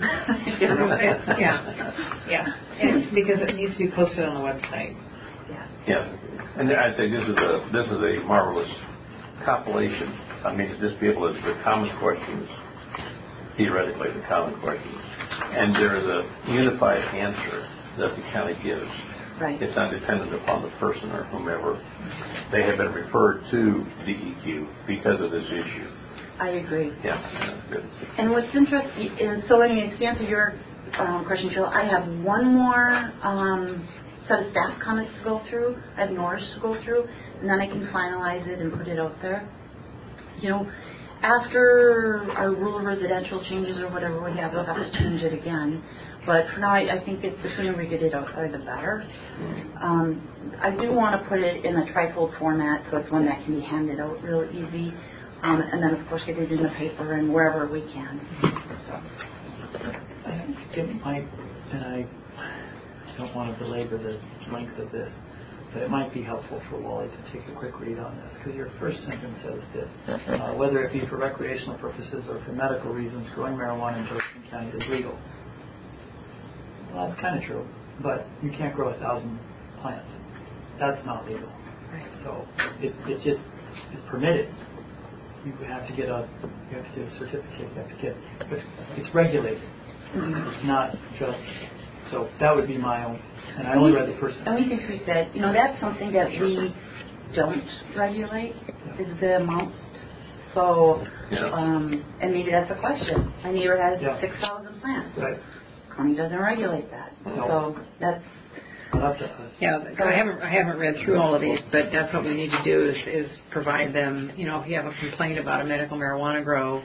yeah, yeah. It's because it needs to be posted on the website. Yeah. Yeah, and I think this is a this is a marvelous compilation. I mean, to just be able to the common questions, theoretically the common questions, and there is a unified answer that the county gives. Right. It's not dependent upon the person or whomever. They have been referred to D E Q because of this issue. I agree. Yeah, yeah, good. And what's interesting is, so anyway, to answer your um, question, Jill, I have one more um, set of staff comments to go through. I have Norris to go through, and then I can finalize it and put it out there. You know, after our rural residential changes or whatever we have, we'll have to change it again. But for now, I, I think that the sooner we get it out there, the better. Um, I do want to put it in a trifold format, so it's one that can be handed out real easy. Um, and then, of course, get it in the paper and wherever we can. So. I think it might, and I don't want to belabor the length of this, but it might be helpful for Wally to take a quick read on this, because your first sentence says that uh, whether it be for recreational purposes or for medical reasons, growing marijuana in Josephine County is legal. Well, that's kind of true, but you can't grow a thousand plants. That's not legal. Right. So it, it just is permitted. You have to get a you have to get a certificate. You have to get but it's regulated. Mm-hmm. It's not just so that would be my own. And I only read the first And we can treat that. You know, that's something that we don't regulate is the amount. So, Yeah. um, and maybe that's a question. My neighbor has Yeah. six thousand plants. Right. County doesn't regulate that. No. So that's. Up to us. Yeah, I haven't I haven't read through all of these, but that's what we need to do is, is provide them. You know, if you have a complaint about a medical marijuana grow,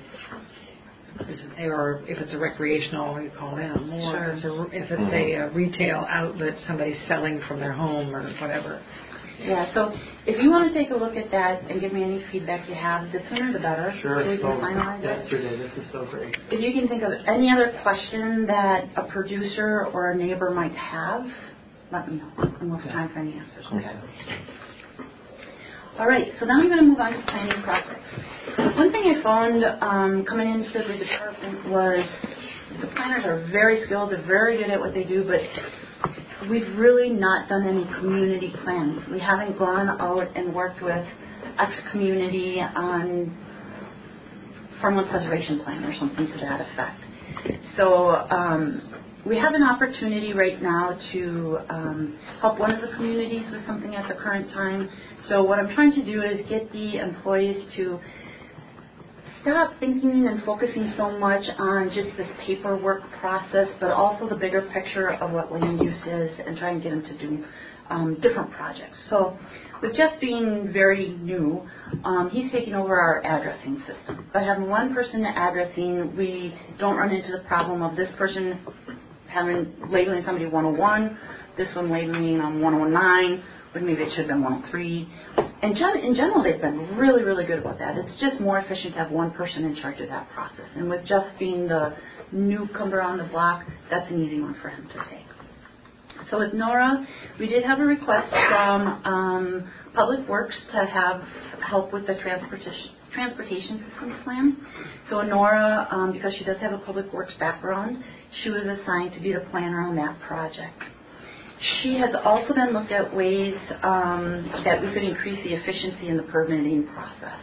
or if it's a recreational, you call them. Or Sure. if it's, a, if it's a, a retail outlet, somebody's selling from their home or whatever. Yeah, so if you want to take a look at that and give me any feedback you have, the sooner the better. Sure. So we can So finalize it. yesterday, this is so great. If you can think of any other question that a producer or a neighbor might have, let me know, and we'll have time for any answers. Okay. All right, so now I'm going to move on to planning projects. One thing I found um, coming into the department was the planners are very skilled, they're very good at what they do, but we've really not done any community planning. We haven't gone out and worked with X community on farmland preservation plan or something to that effect. So um, we have an opportunity right now to um, help one of the communities with something at the current time. So what I'm trying to do is get the employees to stop thinking and focusing so much on just this paperwork process, but also the bigger picture of what land use is, and try and get them to do um, different projects. So with Jeff being very new, um, he's taking over our addressing system. By having one person addressing, we don't run into the problem of this person having labeling somebody one oh one, this one labeling on one oh nine, when maybe it should have been one oh three. And in general, they've been really, really good about that. It's just more efficient to have one person in charge of that process. And with Jeff being the newcomer on the block, that's an easy one for him to take. So with Nora, we did have a request from um, Public Works to have help with the transportation transportation systems plan. So Nora, um, because she does have a Public Works background, she was assigned to be the planner on that project. She has also then looked at ways um, that we could increase the efficiency in the permitting process.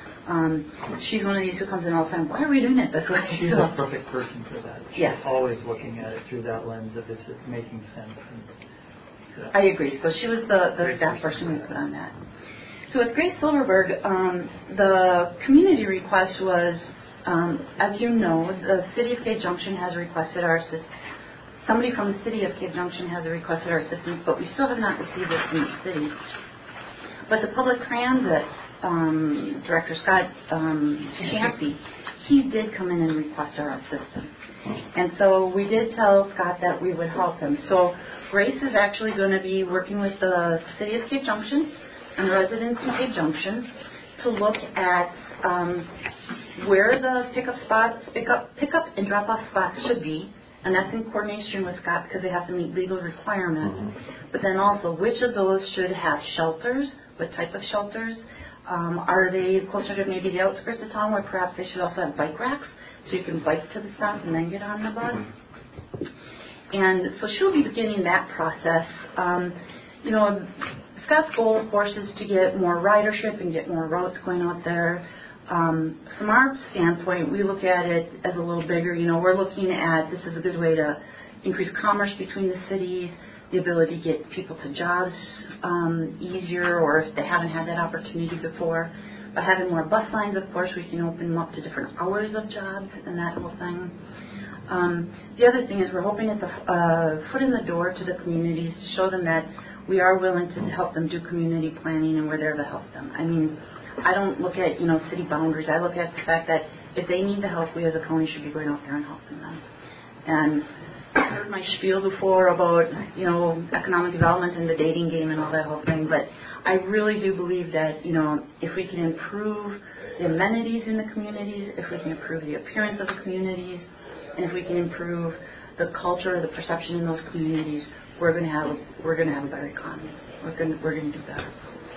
Um, she's one of these who comes in all the time, why are we doing it this way? She's the perfect person for that. She's yes. always looking at it through that lens of is it making sense. And, so. I agree. So she was the, the staff person we put on that. So with Grace Silverberg, um, the community request was, um, as you know, the City of Cave Junction has requested our assistance. Somebody from the City of Cave Junction has requested our assistance, but we still have not received it from the city. But the Public Transit um, Director, Scott um, Champy, he did come in and request our assistance. And so we did tell Scott that we would help him. So Grace is actually going to be working with the City of Cave Junction and the residents in Cave Junction to look at um, where the pickup spots, pick up, pick up and drop off spots should be. And that's in coordination with Scott because they have to meet legal requirements. Mm-hmm. But then also, which of those should have shelters? What type of shelters? Um, are they closer to maybe the outskirts of town where perhaps they should also have bike racks so you can bike to the stop and then get on the bus? Mm-hmm. And so she'll be beginning that process. Um, you know, Scott's goal, of course, is to get more ridership and get more routes going out there. Um, from our standpoint, we look at it as a little bigger. You know, we're looking at this is a good way to increase commerce between the cities, the ability to get people to jobs um, easier, or if they haven't had that opportunity before. By having more bus lines, of course, we can open them up to different hours of jobs and that whole thing. Um, the other thing is we're hoping it's a, a foot in the door to the communities to show them that we are willing to help them do community planning and we're there to help them. I mean, I don't look at, you know, city boundaries. I look at the fact that if they need the help, we as a county should be going out there and helping them. And I've heard my spiel before about, you know, economic development and the dating game and all that whole thing, but I really do believe that, you know, if we can improve the amenities in the communities, if we can improve the appearance of the communities, and if we can improve the culture, the perception in those communities, we're going to have we're going to have a better economy. We're going to, we're going to do better.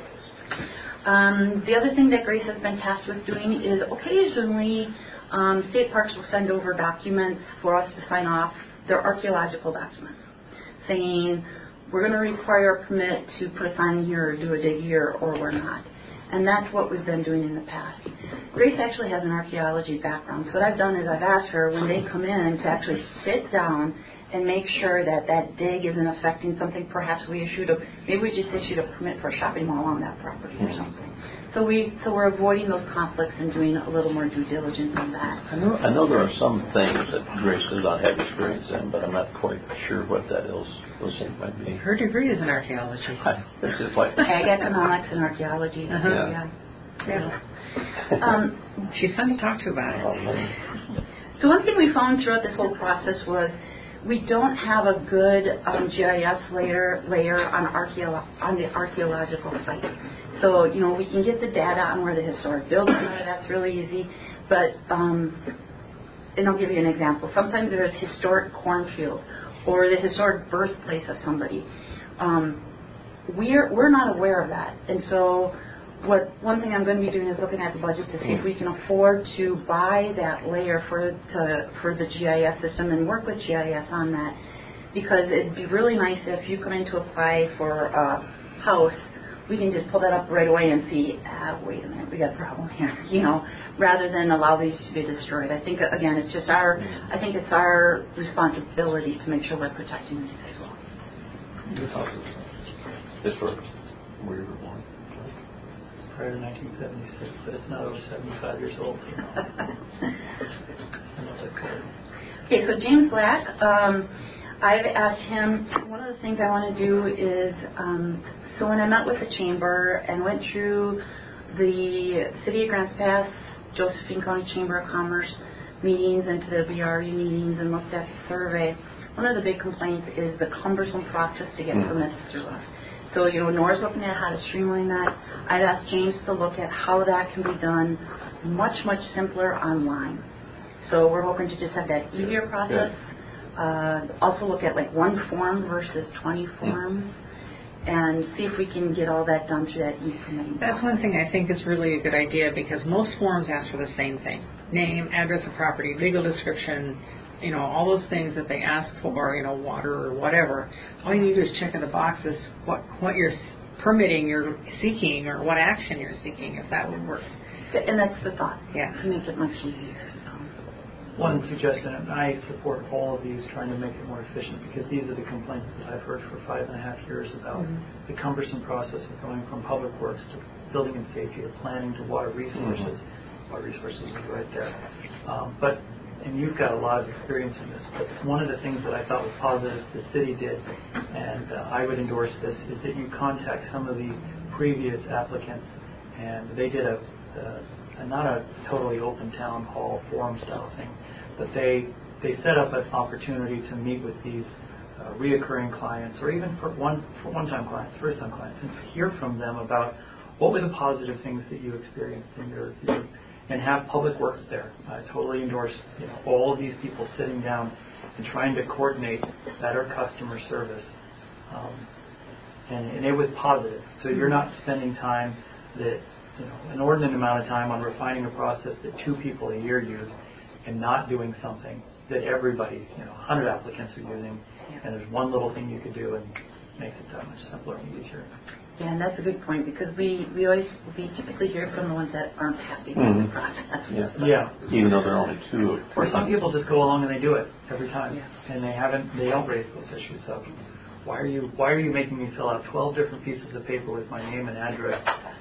Um, the other thing that Grace has been tasked with doing is occasionally um, state parks will send over documents for us to sign off. They're archaeological documents saying we're going to require a permit to put a sign here or do a dig here or we're not. And that's what we've been doing in the past. Grace actually has an archaeology background. So what I've done is I've asked her when they come in to actually sit down and make sure that that dig isn't affecting something. Perhaps we issued a, maybe we just issued a permit for a shopping mall on that property or something. So we, so we're avoiding those conflicts and doing a little more due diligence on that. I know, I know there are some things that Grace does not have experience in, but I'm not quite sure what that is. Those things might be. Her degree is in archaeology. I, it's just like ag economics and archaeology. Uh-huh. Yeah. yeah. yeah. Um, She's fun to talk to about it. So one thing we found throughout this whole process was we don't have a good um, G I S layer layer on archeolo- on the archaeological site. So, you know, we can get the data on where the historic buildings are. That's really easy. But, um, and I'll give you an example. Sometimes there's historic cornfield or the historic birthplace of somebody. Um, we're we're not aware of that. And so what one thing I'm going to be doing is looking at the budget to see if we can afford to buy that layer for to, for the G I S system and work with G I S on that. Because it'd be really nice if you come in to apply for a house we can just pull that up right away and see, ah, wait a minute, we got a problem here, you know, rather than allow these to be destroyed. I think, again, it's just our, I think it's our responsibility to make sure we're protecting these as well. This work, where you were born. It's prior to nineteen seventy-six, but it's not over seventy-five years old. So Okay, so James Black, um, I've asked him, one of the things I want to do is, um, so when I met with the chamber and went through the City of Grants Pass, Josephine County Chamber of Commerce meetings and to the B R U meetings and looked at the survey, one of the big complaints is the cumbersome process to get permits through us. So, you know, Nora's looking at how to streamline that. I've asked James to look at how that can be done much, much simpler online. So we're hoping to just have that easier process. Uh, also look at like one form versus twenty forms and see if we can get all that done through that e-permitting. That's one thing I think is really a good idea because most forms ask for the same thing. Name, address of property, legal description, you know, all those things that they ask for, you know, water or whatever. All you need to do is check in the boxes what, what you're permitting you're seeking or what action you're seeking, if that would work. And that's the thought, yeah. to make it much easier. So. One suggestion, and I support all of these trying to make it more efficient because these are the complaints that I've heard for five and a half years about mm-hmm. the cumbersome process of going from public works to building and safety to planning to water resources. Mm-hmm. Water resources is right there. Um, but, and you've got a lot of experience in this, but one of the things that I thought was positive the city did, and uh, I would endorse this, is that you contact some of the previous applicants, and they did a Uh, not a totally open town hall forum style thing, but they they set up an opportunity to meet with these uh, reoccurring clients, or even for one for one-time clients, first-time clients, and hear from them about what were the positive things that you experienced in your review, and have public works there. I totally endorse you know all of these people sitting down and trying to coordinate better customer service, um, and, and it was positive. So you're not spending time that. You know, an inordinate amount of time on refining a process that two people a year use and not doing something that everybody's, you know, one hundred applicants are using, yeah. and there's one little thing you could do and makes it that much simpler and easier. Yeah, and that's a good point because we, we always, we typically hear from the ones that aren't happy mm-hmm. with the process. Yeah. yeah. Even though there are only two. Or some people just go along and they do it every time, yeah. and they haven't, they don't raise those issues. So why are you, why are you making me fill out twelve different pieces of paper with my name and address?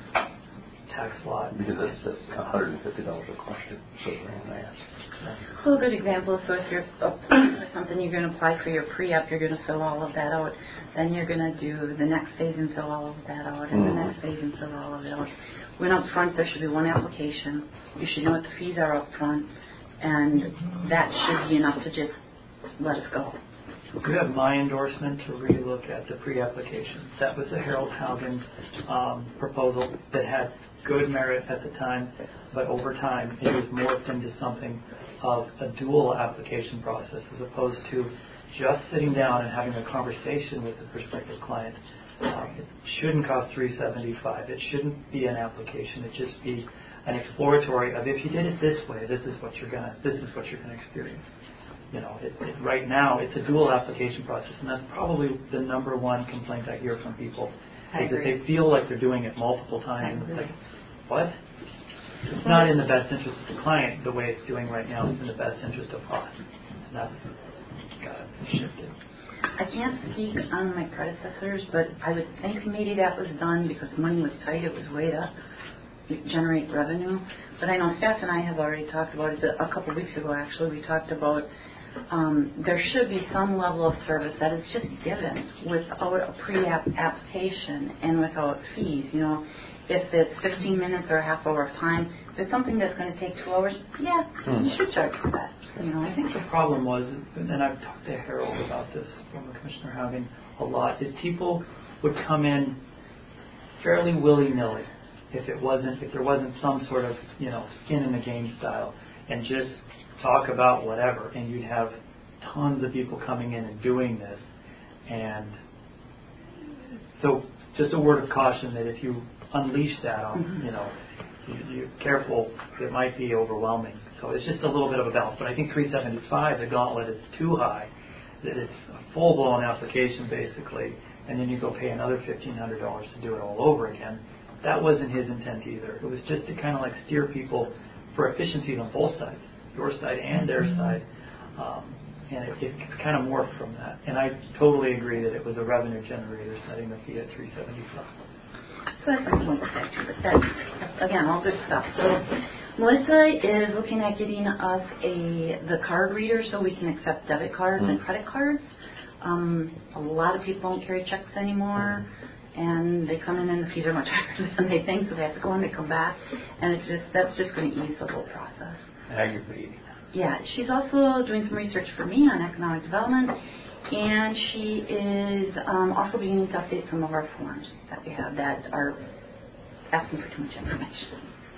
Tax law. Because that's, that's one hundred fifty dollars a question. So I ask. So a good example, so if you're applying for something, you're going to apply for your pre-app, you're going to fill all of that out. Then you're going to do the next phase and fill all of that out, and mm-hmm. the next phase and fill all of it out. When up front, there should be one application. You should know what the fees are up front, and that should be enough to just let us go. You have my endorsement to relook at the pre-application. That was a Harold Haugen um, proposal that had good merit at the time, but over time it was morphed into something of a dual application process as opposed to just sitting down and having a conversation with the prospective client. Um, it shouldn't cost three hundred seventy-five dollars. It shouldn't be an application. It just be an exploratory of if you did it this way, this is what you're gonna this is what you're gonna experience. You know, it, it, right now it's a dual application process, and that's probably the number one complaint I hear from people is that they feel like they're doing it multiple times. It's like, what? It's not in the best interest of the client the way it's doing right now. It's in the best interest of us. And that's got to be shifted. I can't speak on my predecessors, but I would think maybe that was done because money was tight. It was way to generate revenue. But I know Steph and I have already talked about it a couple of weeks ago, actually. We talked about um, there should be some level of service that is just given without a pre-app application and without fees. You know, if it's fifteen minutes or a half hour of time, if it's something that's going to take two hours, yeah, hmm. you should charge for that. You know, I think the problem was, and I've talked to Harold about this, former Commissioner Haugen, a lot, is people would come in fairly willy-nilly if it wasn't, if there wasn't some sort of, you know, skin in the game style, and just talk about whatever, and you'd have tons of people coming in and doing this, and so just a word of caution that if you unleash that on, mm-hmm. you know, you, you're careful, it might be overwhelming. So it's just a little bit of a balance. But I think three seventy-five, the gauntlet is too high, that it's a full-blown application basically, and then you go pay another fifteen hundred dollars to do it all over again. That wasn't his intent either. It was just to kind of like steer people for efficiencies on both sides, your side and their side. Um, and it, it kind of morphed from that. And I totally agree that it was a revenue generator setting the fee at three seventy-five. So that's something we'll get back to, but that's, again, all good stuff. So Melissa is looking at getting us a the card reader so we can accept debit cards and credit cards. Um, a lot of people don't carry checks anymore, and they come in and the fees are much higher than they think, so they have to go and they come back, and it's just that's just going to ease the whole process. Aggravating. Yeah, she's also doing some research for me on economic development, and she is um, also beginning to update some of our forms that we have that are asking for too much information.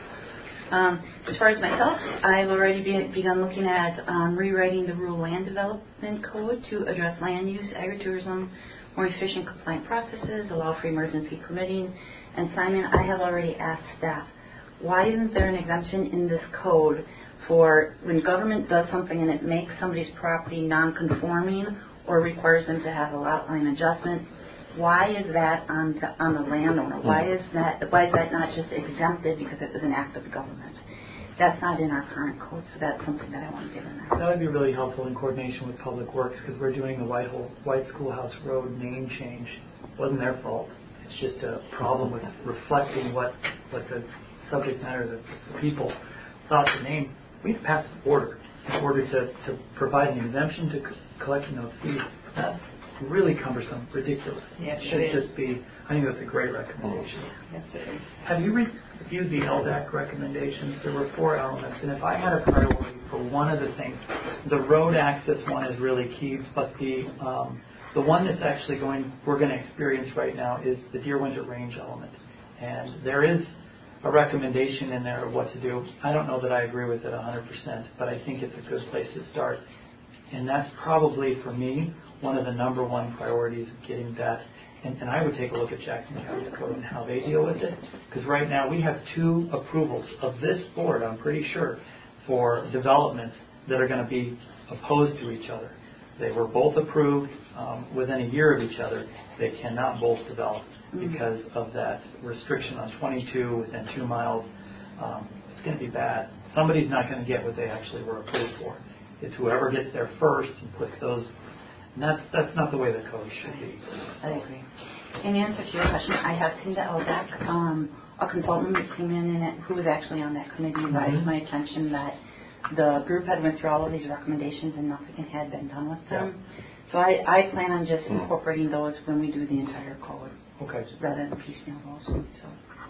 Um, as far as myself, I've already be, begun looking at um, rewriting the Rural Land Development Code to address land use, agritourism, more efficient compliant processes, allow for emergency permitting. And Simon, I have already asked staff, why isn't there an exemption in this code for when government does something and it makes somebody's property non-conforming or requires them to have a lot line adjustment? Why is that on the, on the landowner? Why is that why is that not just exempted because it was an act of the government? That's not in our current code, so that's something that I want to get in there. That would be really helpful in coordination with Public Works because we're doing the White, Hole, White Schoolhouse Road name change. It wasn't their fault. It's just a problem with reflecting what, what the subject matter, the, the people thought the name. We have passed an order in order to, to provide an exemption to c- collecting those fees. That's really cumbersome, ridiculous. Yes, it should it is. just be, I think that's a great recommendation. Yes, it is. Have you reviewed the L D A C recommendations? There were four elements, and if I had a priority for one of the things, the road access one is really key, but the um, the one that's actually going, we're going to experience right now is the Deer Winter Range element. And there is a recommendation in there of what to do. I don't know that I agree with it one hundred percent, but I think it's a good place to start. And that's probably, for me, one of the number one priorities of getting that. And, and I would take a look at Jackson County's code and how they deal with it. Because right now we have two approvals of this board, I'm pretty sure, for developments that are going to be opposed to each other. They were both approved um, within a year of each other. They cannot both develop because of that restriction on twenty-two within two miles. Um, it's going to be bad. Somebody's not going to get what they actually were approved for. It's whoever gets there first and puts those. And that's, that's not the way the code should be. I agree. In answer to your question, I have seen the L D A C. Um, a consultant that came in and it, who was actually on that committee raised mm-hmm. my attention that the group had went through all of these recommendations and nothing had been done with them. Yeah. So I, I plan on just incorporating those when we do the entire code. Okay. Rather than piecemeal also. So.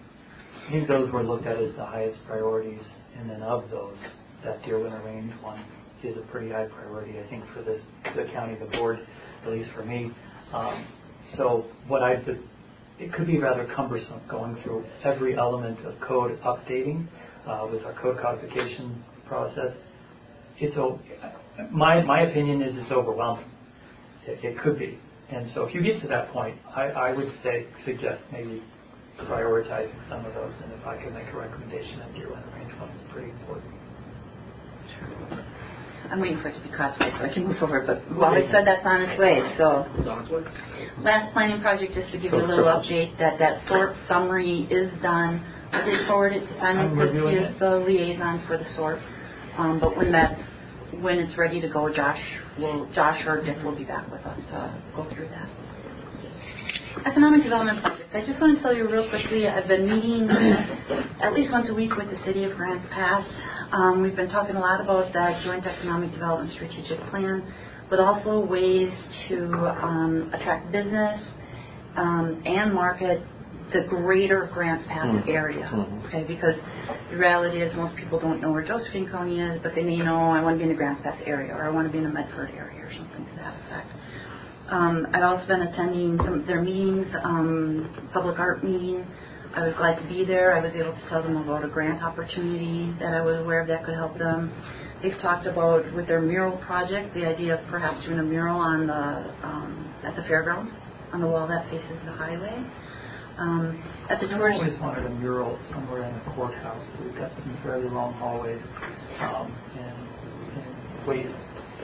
I think those were looked at as the highest priorities, and then of those, that Deer Winter Range one is a pretty high priority, I think, for this the county, the board, at least for me. Um, so what I it could be rather cumbersome going through every element of code updating uh, with our code codification process. It's my my opinion is it's overwhelming. It, it could be, and so if you get to that point, I, I would say suggest maybe prioritizing some of those, and if I could make a recommendation that Deer Winter Range one is pretty important. Sure. I'm waiting for it to be codified so I can move forward, but Wally said that's on its way. So, last planning project, just to give you a little update, that that SORP summary is done. I did forward it to Simon because he is the liaison for the SORP. Um, but when that, when it's ready to go, Josh will, Josh or Dick will be back with us to go through that. Economic development projects. I just want to tell you real quickly, I've been meeting at least once a week with the City of Grants Pass. Um, we've been talking a lot about that Joint Economic Development Strategic Plan, but also ways to um, attract business um, and market the greater Grants Pass mm-hmm. area. Okay, because the reality is most people don't know where Josephine County is, but they may know I want to be in the Grants Pass area or I want to be in the Medford area or something to that effect. Um, I've also been attending some of their meetings, um, public art meeting. I was glad to be there. I was able to tell them about a grant opportunity that I was aware of that could help them. They've talked about, with their mural project, the idea of perhaps doing a mural on the um, at the fairgrounds, on the wall that faces the highway. Um, at the I've always wanted a mural somewhere in the courthouse. We've got some fairly long hallways um, and, and ways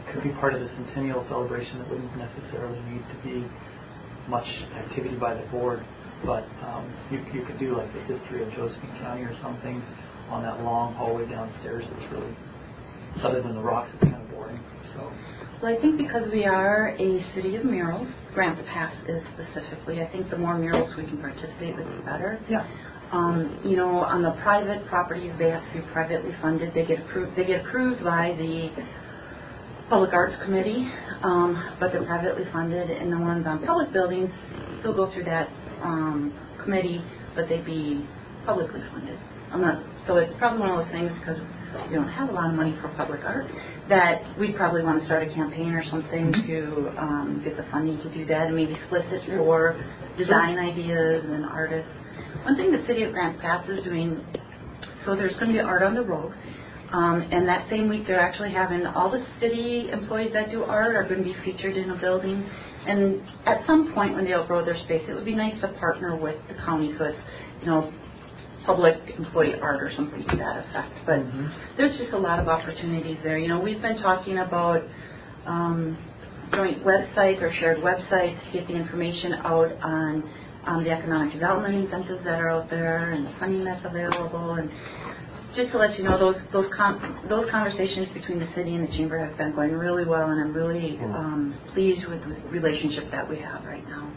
could be part of the centennial celebration that wouldn't necessarily need to be much activity by the board, but um, you, you could do like the history of Josephine County or something on that long hallway downstairs that's really, other than the rocks, it's kind of boring. So. Well, I think because we are a city of murals, Grants Pass is specifically, I think the more murals we can participate with, the better. Yeah. Um, you know, on the private properties, they have to be privately funded. They get approved. They get approved by the Public Arts Committee, um, but they're privately funded. And the ones on public buildings still go through that um, committee, but they'd be publicly funded. I'm not. So it's probably one of those things because we don't have a lot of money for public art that we'd probably want to start a campaign or something to um, get the funding to do that, and maybe solicit for design ideas and artists. One thing the city of Grants Pass is doing, so there's going to be art on the road, um, and that same week they're actually having all the city employees that do art are going to be featured in a building. And at some point when they outgrow their space, it would be nice to partner with the county so it's, you know, public employee art or something to that effect. But mm-hmm. there's just a lot of opportunities there. You know, we've been talking about um, joint websites or shared websites to get the information out on Um, the economic development incentives that are out there and the funding that's available, and just to let you know, those those com- those conversations between the city and the chamber have been going really well, and I'm really um, pleased with the relationship that we have right now.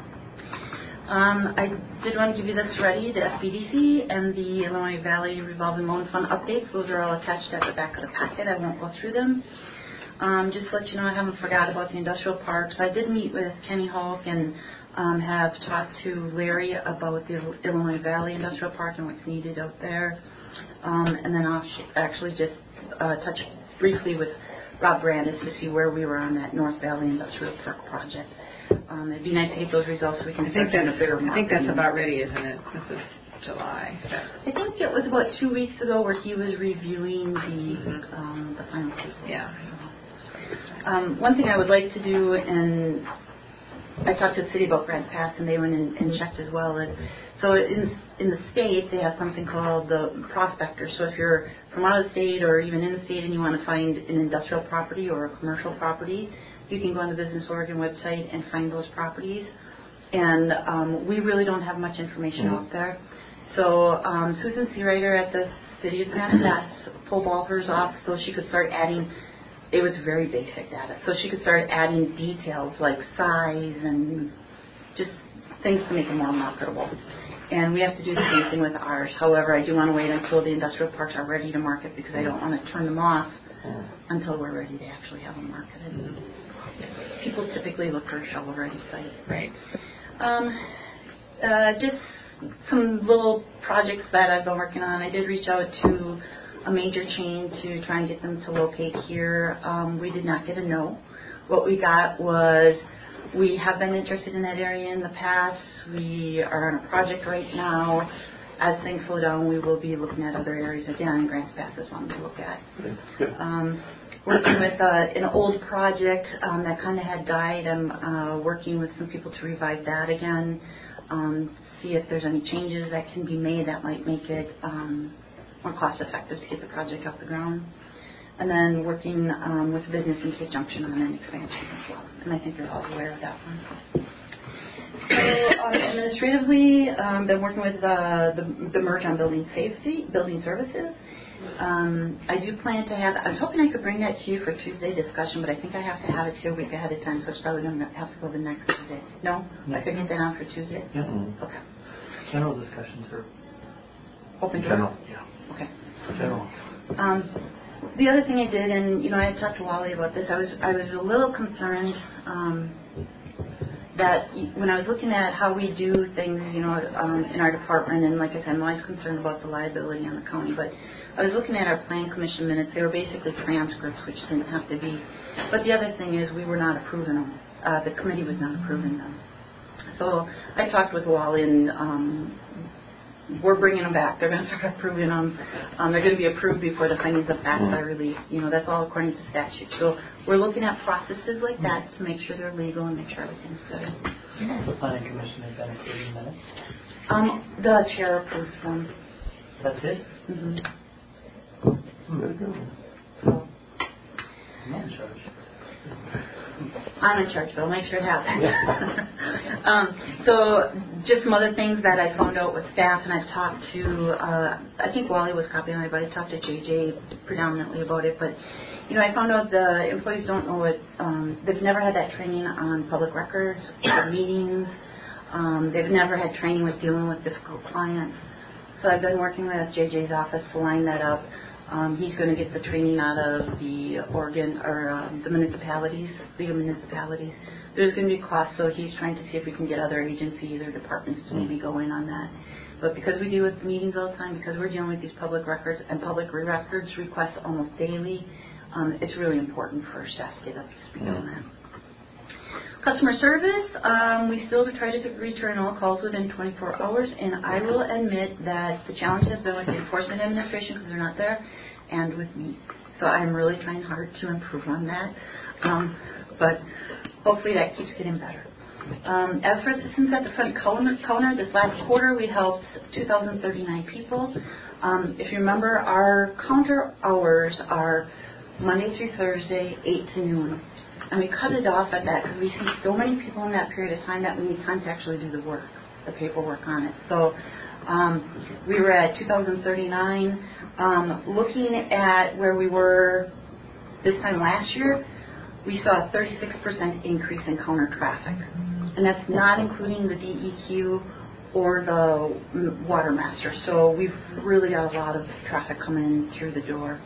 Um, I did want to give you this ready, the S B D C and the Illinois Valley Revolving Loan Fund updates. Those are all attached at the back of the packet. I won't go through them. Um, just to let you know, I haven't forgot about the industrial parks. I did meet with Kenny Hulk and Um, have talked to Larry about the Illinois Valley Industrial Park and what's needed out there. Um, and then I'll actually just uh, touch briefly with Rob Brandis to see where we were on that North Valley Industrial Park project. Um, it'd be nice to get those results so we can I think start that's, a bigger I think that's about ready, isn't it? This is July. I think it was about two weeks ago where he was reviewing the, um, the final paper. Yeah. Um, one thing I would like to do, and I talked to the city about Grants Pass, and they went in and checked as well. And so in in the state, they have something called the prospector. So if you're from out of the state or even in the state and you want to find an industrial property or a commercial property, you can go on the Business Oregon website and find those properties. And um, we really don't have much information mm-hmm. out there. So um, Susan Seawriter at the city of Grants Pass pulled all hers off so she could start adding. It was very basic data. So she could start adding details like size and just things to make it more marketable. And we have to do the same thing with ours. However, I do want to wait until the industrial parks are ready to market because I don't want to turn them off until we're ready to actually have them marketed. People typically look for a shovel-ready site. Right. Um, uh, just some little projects that I've been working on. I did reach out to a major chain to try and get them to locate here. Um, we did not get a no. What we got was we have been interested in that area in the past. We are on a project right now. As things slow down, we will be looking at other areas again. Grants Pass is one to look at. Um, working with uh, an old project um, that kind of had died. I'm uh, working with some people to revive that again. Um, see if there's any changes that can be made that might make it um, more cost effective to get the project off the ground. And then working um, with business in Cape Junction on an expansion as well. And I think you're all aware of that one. So uh, administratively, um, been working with uh, the, the merge on building safety, building services. Um, I do plan to have, I was hoping I could bring that to you for Tuesday discussion, but I think I have to have it here a week ahead of time, so it's probably going to have to go the next Tuesday. No? no. I could get that on for Tuesday? Yeah. Okay. General discussions are open to general. Yeah. Okay. General. Um, the other thing I did, and you know, I had talked to Wally about this. I was I was a little concerned um, that when I was looking at how we do things, you know, um, in our department, and like I said, I'm always concerned about the liability on the county. But I was looking at our plan commission minutes. They were basically transcripts, which didn't have to be. But the other thing is, we were not approving them. Uh, the committee was not approving them. So I talked with Wally and. Um, We're bringing them back. They're going to start approving them. Um, they're going to be approved before the findings of facts are released. You know, that's all according to statute. So we're looking at processes like that to make sure they're legal and make sure everything's good. The planning commission has been approving minutes. Um, the chair approves them. That's it? Mm-hmm. Hmm. So, I'm not in charge. I'm in charge, but I'll make sure it happens. um, so just some other things that I found out with staff, and I've talked to, uh, I think Wally was copying my, but I talked to J J predominantly about it. But, you know, I found out the employees don't know what, um, they've never had that training on public records or meetings. Um, they've never had training with dealing with difficult clients. So I've been working with J J's office to line that up. Um, he's going to get the training out of the Oregon or um, the municipalities, League of Municipalities. There's going to be costs, so he's trying to see if we can get other agencies or departments to maybe go in on that. But because we deal with meetings all the time, because we're dealing with these public records and public records requests almost daily, um, it's really important for staff to get up to speed on that. Customer service, um, we still try to return all calls within twenty-four hours, and I will admit that the challenge has been with the Enforcement Administration because they're not there, and with me. So I'm really trying hard to improve on that, um, but hopefully that keeps getting better. Um, as for assistance at the front counter, this last quarter we helped two thousand thirty-nine people. Um, if you remember, our counter hours are Monday through Thursday, eight to noon. And we cut it off at that because we see so many people in that period of time that we need time to actually do the work, the paperwork on it. So um, we were at two thousand thirty-nine. Um, looking at where we were this time last year, we saw a thirty-six percent increase in counter traffic. And that's not including the D E Q or the water master. So we've really got a lot of traffic coming in through the door.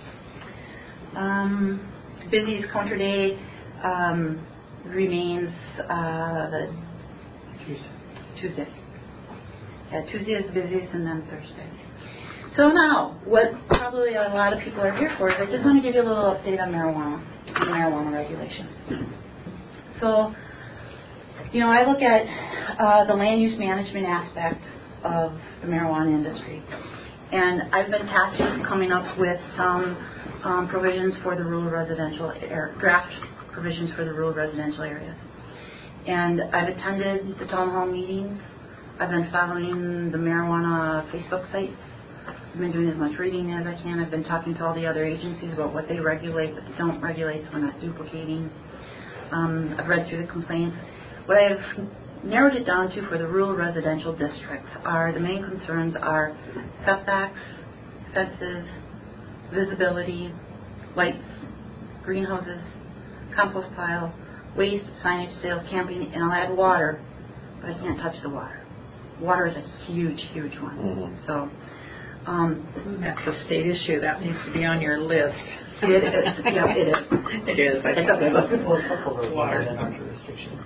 Um, busiest counter day um, remains uh, the Tuesday. Tuesday. Yeah, Tuesday is the busiest, and then Thursday. So now, what probably a lot of people are here for is I just want to give you a little update on marijuana, on marijuana regulations. So, you know, I look at uh, the land use management aspect of the marijuana industry, and I've been tasked with coming up with some um, provisions for the rural residential area, draft provisions for the rural residential areas. And I've attended the town hall meetings. I've been following the marijuana Facebook sites. I've been doing as much reading as I can. I've been talking to all the other agencies about what they regulate, what they don't regulate, so we're not duplicating. Um, I've read through the complaints. What I've narrowed it down to for the rural residential districts are the main concerns are setbacks, fences, visibility, lights, greenhouses, compost pile, waste, signage, sales, camping, and I'll add water, but I can't touch the water. Water is a huge, huge one. Mm-hmm. So um, that's a state issue. That needs to be on your list. It is. Yeah, it is. It is. I it's okay. Well, water in our jurisdiction.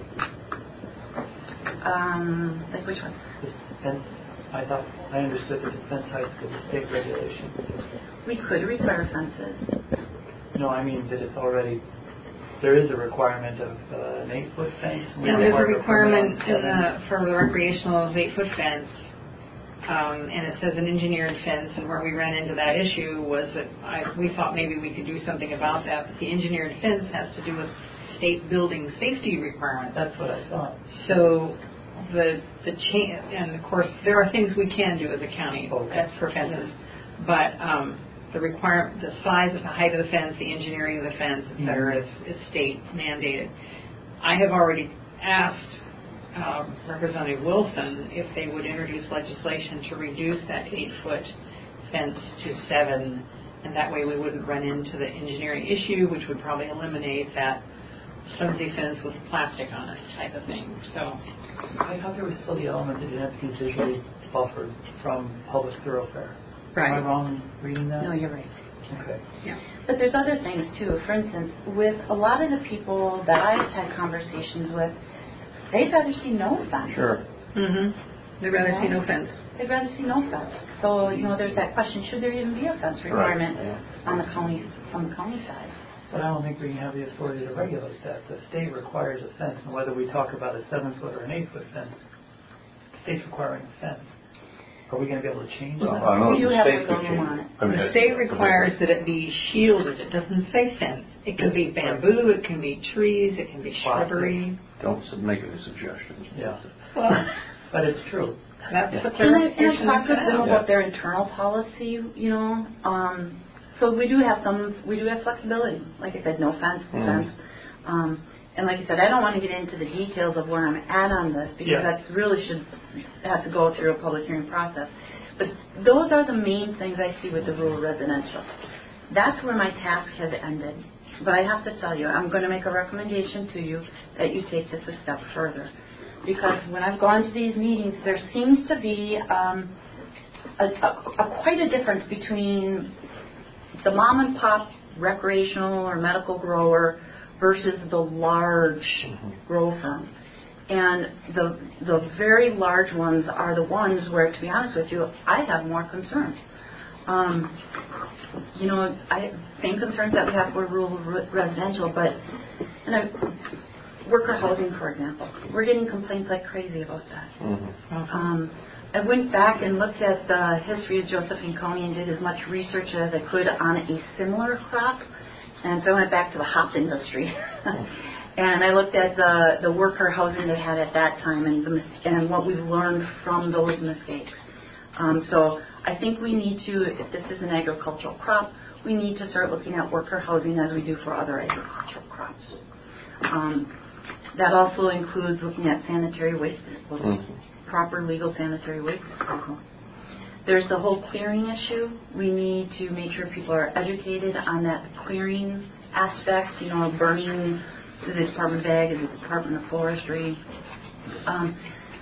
Um, like which one? This fence. I thought I understood that the fence height was a state regulation. We could require fences. No, I mean that it's already. There is a requirement of uh, an eight-foot fence. Yeah, there's a requirement in the, for the recreational eight-foot fence, um, and it says an engineered fence. And where we ran into that issue was that I, we thought maybe we could do something about that, but the engineered fence has to do with state building safety requirements. That's what I thought. So the the cha- and of course there are things we can do as a county. Okay. That's for fences, yeah. But um, the require the size of the height of the fence, the engineering of the fence, et cetera, mm-hmm. is, is state mandated. I have already asked um, Representative Wilson if they would introduce legislation to reduce that eight-foot fence to seven, and that way we wouldn't run into the engineering issue, which would probably eliminate that flimsy fence with plastic on it type of thing. So I thought there was still the element that it had to be visually buffered from public thoroughfare. Right. Am I wrong reading that? No, you're right. Okay. Yeah. But there's other things too. For instance, with a lot of the people that I've had conversations with, they'd rather see no fence. Sure. Mm-hmm. They'd rather yeah. see no fence. They'd rather see no fence. So, you know, there's that question, should there even be a fence requirement right. yeah. on the county, from the county side? But I don't think we can have the authority to regulate that. The state requires a fence, and whether we talk about a seven-foot or an eight-foot fence, the state's requiring a fence. Are we going to be able to change well, that? I know We do the have state wiggle could room change. on it. I mean, The state requires that it be shielded. It doesn't say fence. It can be bamboo, it can be trees, it can be shrubbery. Don't make any suggestions. Yeah. Well, but it's true. That's yeah. the And I, and clarification. I talked with them Yeah. about their internal policy, you know. Um, so we do have some, we do have flexibility. Like I said, no fence, Mm. fence. Um, and like I said, I don't want to get into the details of where I'm at on this because Yeah. that really should have to go through a public hearing process. But those are the main things I see with the rural residential. That's where my task has ended. But I have to tell you, I'm going to make a recommendation to you that you take this a step further. Because when I've gone to these meetings, there seems to be um, a, a, a quite a difference between the mom and pop recreational or medical grower versus the large mm-hmm. grow firm. And the the very large ones are the ones where, to be honest with you, I have more concerns. Um, you know, I same concerns that we have for rural residential, but and I, worker housing, for example, we're getting complaints like crazy about that. Mm-hmm. Um, I went back and looked at the history of Josephine County and did as much research as I could on a similar crop, and so I went back to the hop industry. And I looked at the, the worker housing they had at that time and, the, and what we've learned from those mistakes. Um, so I think we need to, if this is an agricultural crop, we need to start looking at worker housing as we do for other agricultural crops. Um, that also includes looking at sanitary waste disposal, mm-hmm. proper legal sanitary waste disposal. There's the whole clearing issue. We need to make sure people are educated on that clearing aspect, you know, burning. Is it Department of Ag? Is it Department of Forestry? Um,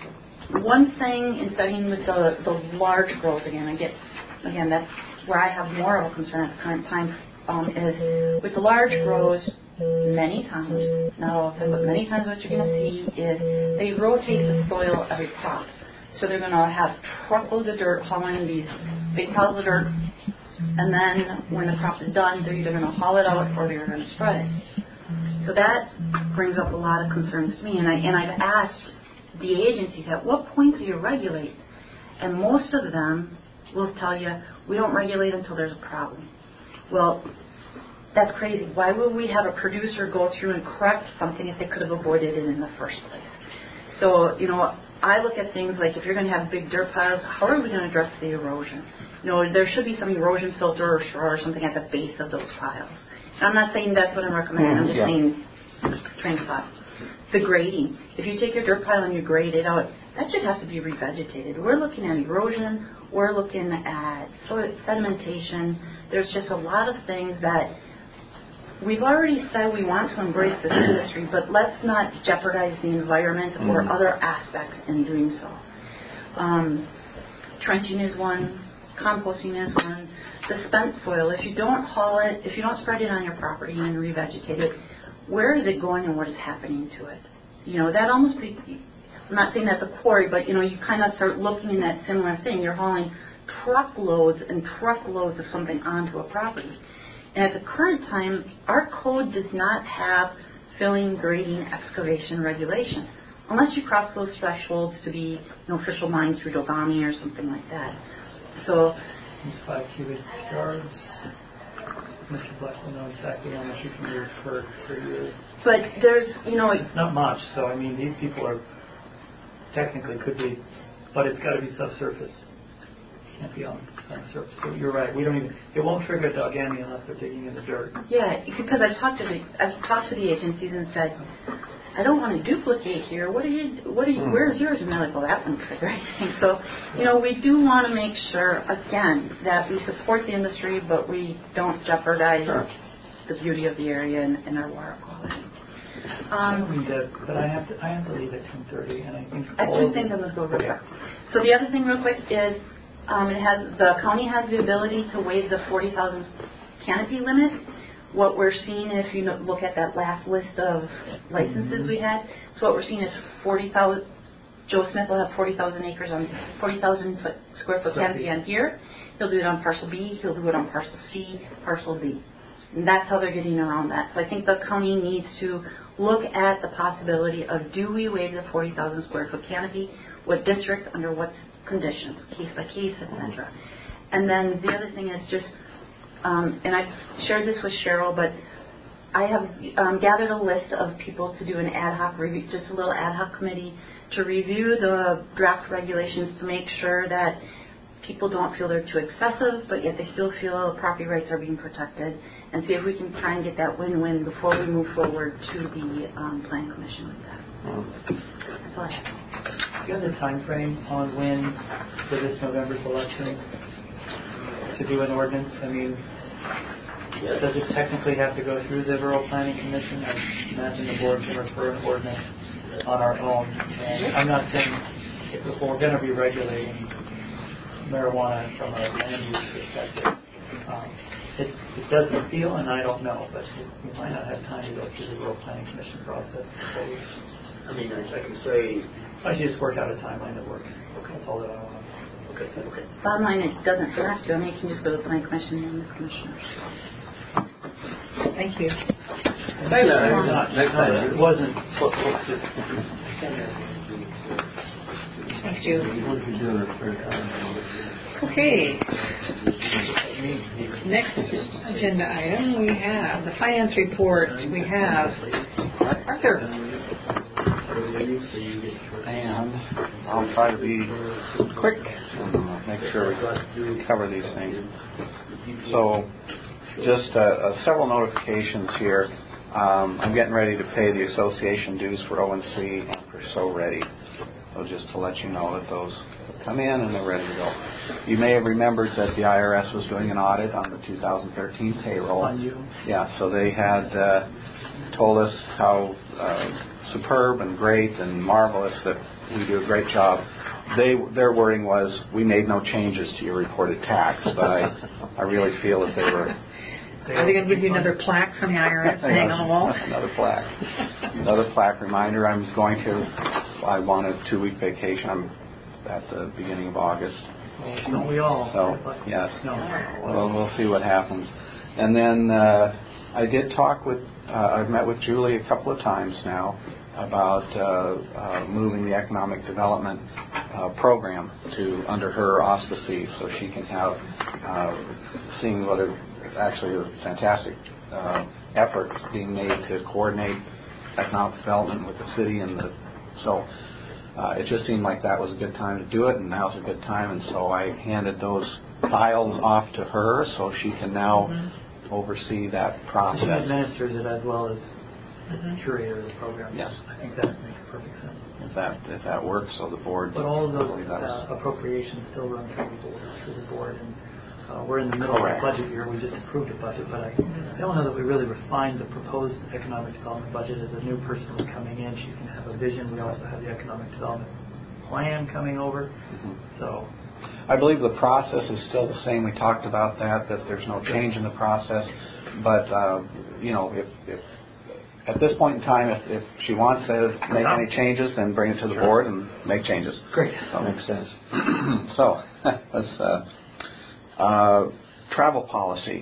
one thing in studying with the, the large grows, again, I get, again, that's where I have more of a concern at the current time, um, is with the large grows, many times, not all the time, but many times what you're going to see is they rotate the soil every crop. So they're going to have truckloads of dirt hauling these big piles of dirt, and then when the crop is done, they're either going to haul it out or they're going to spread it. So that brings up a lot of concerns to me, and, I, and I've asked the agencies, at what point do you regulate? And most of them will tell you, we don't regulate until there's a problem. Well, that's crazy. Why would we have a producer go through and correct something if they could have avoided it in the first place? So, you know, I look at things like if you're going to have big dirt piles, how are we going to address the erosion? You know, there should be some erosion filter or straw or something at the base of those piles. I'm not saying that's what I'm recommending. I'm just yeah. saying train of thought. The grading. If you take your dirt pile and you grade it out, that should have to be revegetated. We're looking at erosion. We're looking at sedimentation. There's just a lot of things that we've already said we want to embrace this industry, but let's not jeopardize the environment mm-hmm. or other aspects in doing so. Um, trenching is one. Composting is one. The spent soil, if you don't haul it, if you don't spread it on your property and revegetate it, where is it going and what is happening to it? You know, that almost be, I'm not saying that's a quarry, but, you know, you kind of start looking in that similar thing. You're hauling truckloads and truckloads of something onto a property. And at the current time, our code does not have filling, grading, excavation regulations, unless you cross those thresholds to be an official mine through Dogami or something like that. So, these five cubic yards, Mister Black will know exactly how much you can use per, per year. But there's, you know... It's not much, so I mean, these people are, technically could be, but it's got to be subsurface. Can't be on, on the surface. So you're right, we don't even, it won't trigger Dogami unless they're digging in the dirt. Yeah, because I've talked to the, I've talked to the agencies and said, I don't want to duplicate here. What are you? What are you? Where's yours? And they're like, well, that one's trigger anything. So, you know, we do want to make sure again that we support the industry, but we don't jeopardize sure. the beauty of the area and, and our water quality. Um, Deb, but I have to, I have to leave at ten thirty, and I think I have two things I'm going to go over there. So the other thing, real quick, is um, it has the county has the ability to waive the forty thousand canopy limit. What we're seeing, if you look at that last list of licenses mm-hmm. we had, so what we're seeing is forty thousand. Joe Smith will have forty thousand acres on forty thousand foot square foot canopy on here. He'll do it on parcel B. He'll do it on parcel C, parcel D, and that's how they're getting around that. So I think the county needs to look at the possibility of do we waive the forty thousand square foot canopy? What districts, under what conditions, case by case, et cetera. And then the other thing is just. Um, and I've shared this with Cheryl, but I have um, gathered a list of people to do an ad hoc review, just a little ad hoc committee to review the draft regulations to make sure that people don't feel they're too excessive, but yet they still feel property rights are being protected, and see if we can try and get that win-win before we move forward to the um, Planning Commission with that. That's all I have. Do you have the time frame on when for this November's election to do an ordinance? I mean, does it technically have to go through the Borough Planning Commission? I imagine the board can refer an ordinance on our own. And I'm not saying if we're going to be regulating marijuana from a land use perspective. Um, it, it doesn't feel, and I don't know, but we might not have time to go through the Borough Planning Commission process before we. I mean, I, I can say. I should just work out a timeline that works. Okay. That's all that I want. Okay. Okay. Bottom line, it doesn't have to. I mean, it can just go to the Planning Commission and the Commissioners. Thank you. Next time, it wasn't. Thanks, Julie. Okay. Next agenda item, we have the finance report. We have Arthur. And I'll try to be quick and make sure we cover these things. So, just uh, uh, several notifications here. Um, I'm getting ready to pay the association dues for O and C and for So Ready. So just to let you know that those come in and they're ready to go. You may have remembered that the I R S was doing an audit on the two thousand thirteen payroll. On you? Yeah, so they had uh, told us how uh, superb and great and marvelous that we do a great job. They, their wording was, we made no changes to your reported tax, but I, I really feel that they were... Are they going to give you another plaque from the I R S hanging on the wall? Another plaque. Another plaque reminder. I'm going to, I want a two-week vacation. I'm at the beginning of August. Don't we all? So, yes. No. Well, we'll see what happens. And then uh, I did talk with, uh, I've met with Julie a couple of times now about uh, uh, moving the economic development uh, program to under her auspices so she can have, uh, seeing what a actually a fantastic uh, effort being made to coordinate economic development with the city and the so uh, it just seemed like that was a good time to do it, and now's a good time, and so I handed those files off to her so she can now mm-hmm. oversee that process. She administers it as well as mm-hmm. curator of the program. Yes, I think that makes perfect sense. If that if that works, so the board. But all of those uh, appropriations still run through the board, through the board, and uh, we're in the middle Correct. of the budget year. We just approved a budget, but I, I don't know that we really refined the proposed economic development budget. As a new person coming in, she's going to have a vision. We also have the economic development plan coming over. Mm-hmm. So, I believe the process is still the same. We talked about that. That there's no change in the process, but uh, you know, if, if at this point in time, if, if she wants to make yeah. any changes, then bring it to the sure. board and make changes. Great. That makes sense. So, let's. Uh, Uh, travel policy.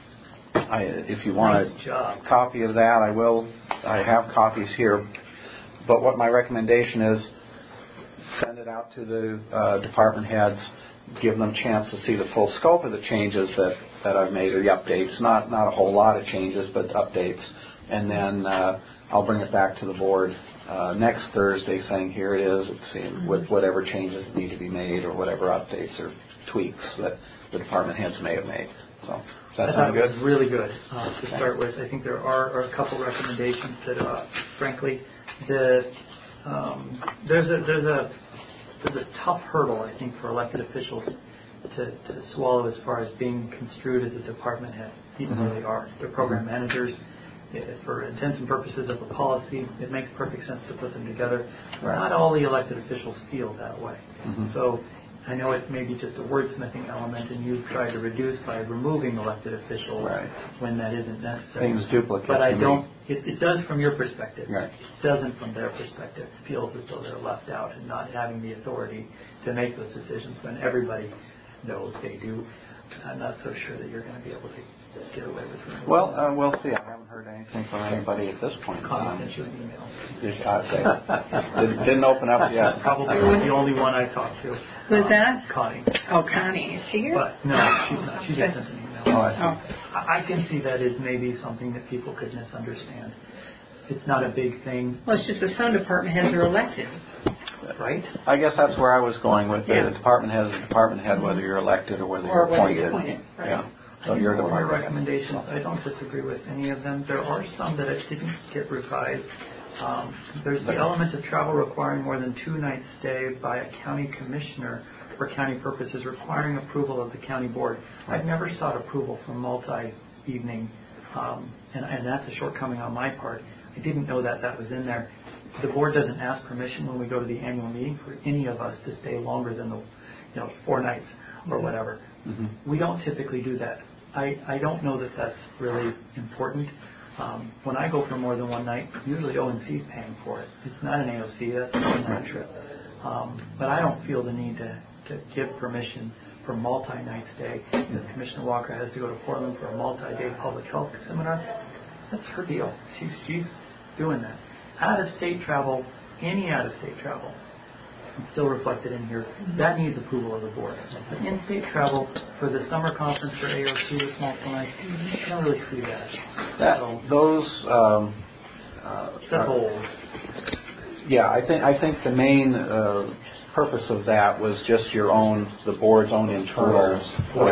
I, if you want nice a job. copy of that, I will. I have copies here. But what my recommendation is, send it out to the uh, department heads, give them a chance to see the full scope of the changes that, that I've made, or the updates. Not not a whole lot of changes, but updates. And then uh, I'll bring it back to the board uh, next Thursday, saying here it is, it's in, with whatever changes that need to be made, or whatever updates or tweaks that the department heads may have made. So, does that sound good? It was really good uh, to start with. I think there are, are a couple recommendations that, uh, frankly, the um, there's a there's a there's a tough hurdle, I think, for elected officials to, to swallow as far as being construed as a department head, even mm-hmm. though they are. They're program managers. For intents and purposes of a policy, it makes perfect sense to put them together. Right. Not all the elected officials feel that way. Mm-hmm. So I know it may be just a wordsmithing element, and you've tried to reduce by removing elected officials right. when that isn't necessary. Seems duplicate. But I to don't. Me. It, it does from your perspective. Right. It doesn't from their perspective. It feels as though they're left out and not having the authority to make those decisions when everybody knows they do. I'm not so sure that you're going to be able to get away with it. Well, uh, we'll see. I haven't heard anything from anybody at this point in time. I sent you an email. Didn't, didn't open up yet. Probably the only one I talked to. Who's uh, that? Connie. Oh, Connie. Is she here? But no, she's not. She just sent an email. Oh, I see. Oh. I, I can see that as maybe something that people could misunderstand. It's not a big thing. Well, it's just that some department heads are elected. Right? I guess that's where I was going with it. Yeah. The department head is a department head, whether you're elected or whether or you're appointed. Whether you're appointed. Right. Yeah. So I think your all your department. recommendations, I don't disagree with any of them. There are some that I didn't get revised. Um, there's the element of travel requiring more than two nights stay by a county commissioner for county purposes requiring approval of the county board. I've never sought approval for multi-evening, um, and, and that's a shortcoming on my part. I didn't know that that was in there. The board doesn't ask permission when we go to the annual meeting for any of us to stay longer than the, you know, four nights or whatever. Mm-hmm. We don't typically do that. I, I don't know that that's really important. Um, when I go for more than one night, usually O N C is paying for it. It's not an A O C, that's a one-night trip. Um, but I don't feel the need to, to give permission for multi-night stay. If Commissioner Walker has to go to Portland for a multi-day public health seminar, that's her deal. She's, she's doing that. Out-of-state travel, any out-of-state travel, it's still reflected in here. That needs approval of the board. But in-state travel for the summer conference for A O C with multiple nights, I don't really see that. That So, those. Um, uh, that's are- old. Yeah, I think I think the main uh, purpose of that was just your own, the board's own internal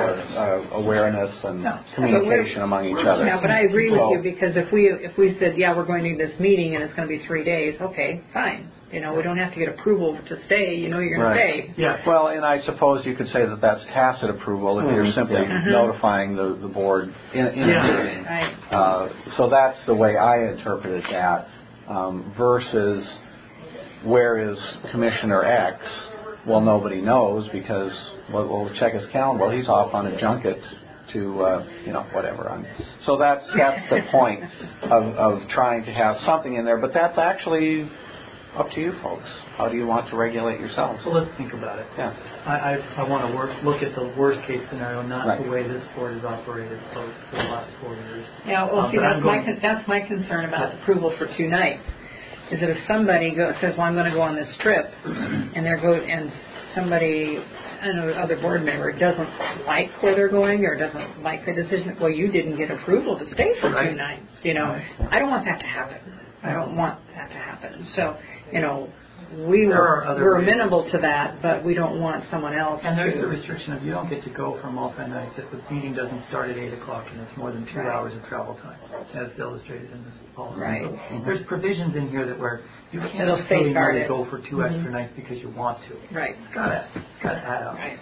uh, awareness and Yeah. communication among each other. Yeah, but I agree with So- you because if we if we said, yeah, we're going to this meeting and it's going to be three days, okay, fine. You know, we don't have to get approval to stay. You know you're going Right. to stay. Yeah. Well, and I suppose you could say that that's tacit approval if you're simply Mhm. notifying the, the board in, in Yeah. a meeting. Right. Uh, so that's the way I interpreted that, um, versus where is Commissioner X? Well, nobody knows because, well, we'll check his calendar. Well, he's off on a junket to, uh, you know, whatever. I'm, so that's, that's the point of, of trying to have something in there, but that's actually up to you folks. How do you want to regulate yourselves? So let's think about it. Yeah. I, I, I want to work, look at the worst case scenario, not Right. the way this board has operated for, for the last four years. Yeah, well, Um, see, but that's I'm my going- con- that's my concern about approval for two nights. Is that if somebody go, says, "Well, I'm going to go on this trip," and they're go and somebody, I don't know, other board member doesn't like where they're going or doesn't like the decision. Well, you didn't get approval to stay for Right. two nights. You know, Right. I don't want that to happen. I don't want that to happen. So, you know, we There were are other we're ways. amenable to that, but we don't want someone else. And there's to, the restriction of you don't get to go for multi-nights if the meeting doesn't start at eight o'clock and it's more than two Right. hours of travel time, as illustrated in this policy. Right. So Mm-hmm. There's provisions in here that where you can't It'll just really safeguard it. go for two Mhm. extra nights because you want to. Right. It's gotta, gotta add up. Right.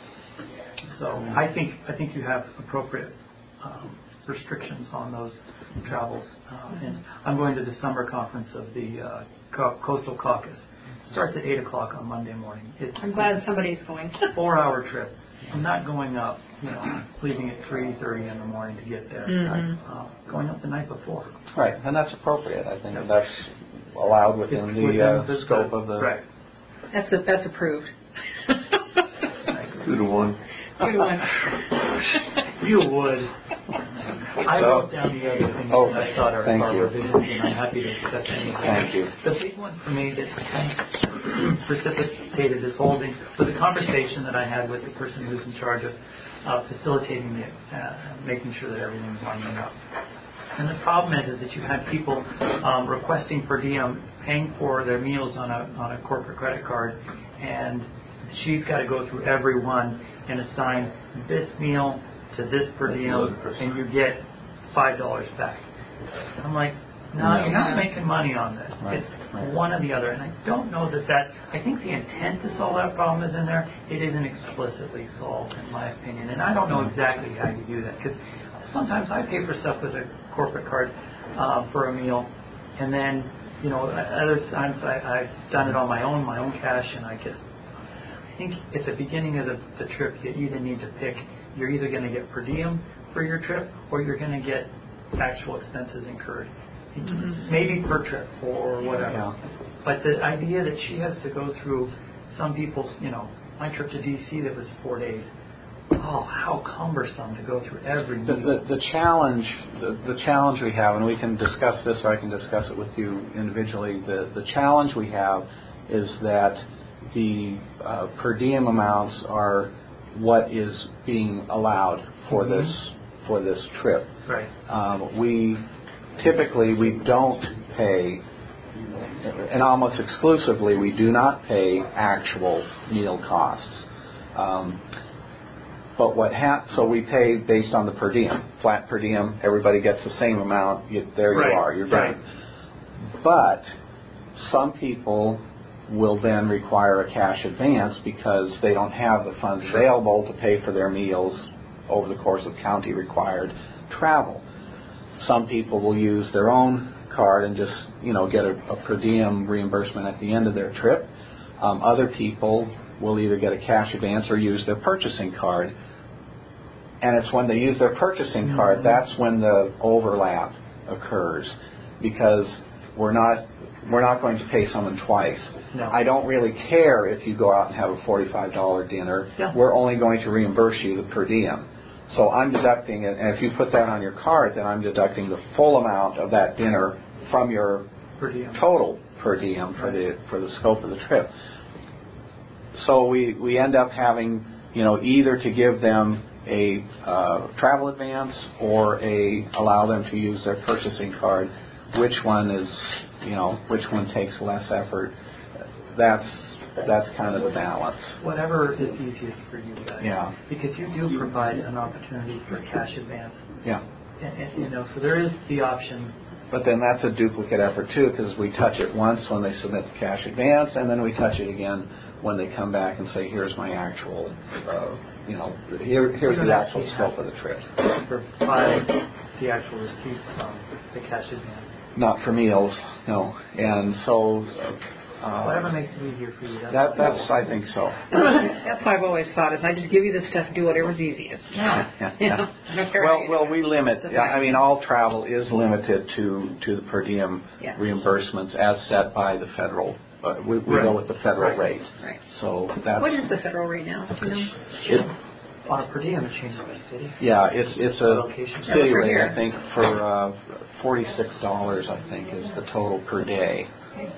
So I think I think you have appropriate um, restrictions on those travels. Uh, and I'm going to the summer conference of the uh, Co- Coastal Caucus. Starts at eight o'clock on Monday morning. It's I'm glad somebody's going. a four-hour trip. I'm not going up, you know, leaving at three thirty in the morning to get there. Mhm. Uh, going up the night before. Right, and that's appropriate. I think that's allowed within It's the within uh, the- scope of the. Right. That's a, that's approved. Two to one. Two to one. You would. I So- wrote down the other things Oh, that I thought are, thank are you. revisions, and I'm happy to accept any. Thank you. The big one for me that kind of precipitated this whole thing was a conversation that I had with the person who's in charge of uh, facilitating it, uh, making sure that everything's lining up. And the problem is, is that you had people um, requesting per diem, paying for their meals on a on a corporate credit card, and she's got to go through every one and assign this meal to this per diem, and you get five dollars back. I'm like, no, you're not making money on this. Right, It's right. one or the other, and I don't know that that. I think the intent to solve that problem is in there. It isn't explicitly solved, in my opinion, and I don't know exactly how you do that because sometimes I pay for stuff with a corporate card uh, for a meal, and then you know other times I, I've done it on my own, my own cash, and I get. I think at the beginning of the, the trip, you either need to pick. You're either going to get per diem for your trip, or you're going to get actual expenses incurred, mm-hmm. maybe per trip or whatever. Yeah. But the idea that she has to go through some people's, you know, my trip to D C that was four days. Oh, how cumbersome to go through every The, meal. the, the challenge, the, the challenge we have, and we can discuss this, or I can discuss it with you individually. The the challenge we have is that the uh, per diem amounts are what is being allowed for Mm-hmm. this for this trip. Right. Um, we typically we don't pay, and almost exclusively we do not pay actual meal costs. Um, But what hap- so we pay based on the per diem, flat per diem. Everybody gets the same amount. You, there Right. you are. You're Right. done. But some people will then require a cash advance because they don't have the funds available to pay for their meals over the course of county required travel. Some people will use their own card and just, you know, get a, a per diem reimbursement at the end of their trip. Um, other people will either get a cash advance or use their purchasing card. And it's when they use their purchasing Mm-hmm. card, that's when the overlap occurs, because we're not we're not going to pay someone twice. No. I don't really care if you go out and have a forty-five dollars dinner. Yeah. We're only going to reimburse you the per diem. So I'm deducting it, and if you put that on your card, then I'm deducting the full amount of that dinner from your Per diem. total per diem for the for the scope of the trip. So we, we end up having, you know, either to give them a uh, travel advance or a allow them to use their purchasing card. Which one is, you know, which one takes less effort? That's that's kind of the balance. Whatever is easiest for you guys. Yeah. Because you do provide an opportunity for cash advance. Yeah. And, and, you know, so there is the option. But then that's a duplicate effort too, because we touch it once when they submit the cash advance, and then we touch it again when they come back and say, "Here's my actual, uh, you know, here, here's the actual scope of the trip." Provide the actual receipts from the cash advance. Not for meals, no. And so, uh, Whatever makes it easier for you. That's that that's I think so. That's what I've always thought, is I just give you the stuff, do whatever's easiest. Yeah. Yeah, You yeah. know, I don't care how Well, you well, do we it. limit. That's yeah, I fine. mean, all travel is limited to to the per diem Yeah. reimbursements as set by the federal. Uh, we we Right. go with the federal Right. rate. Right. So that's. What is the federal rate now? Do you know? It, On a per diem, it changes by city. yeah, it's it's a Location. city Yeah, for rate. here. I think for uh, forty-six dollars. I think is the total per day.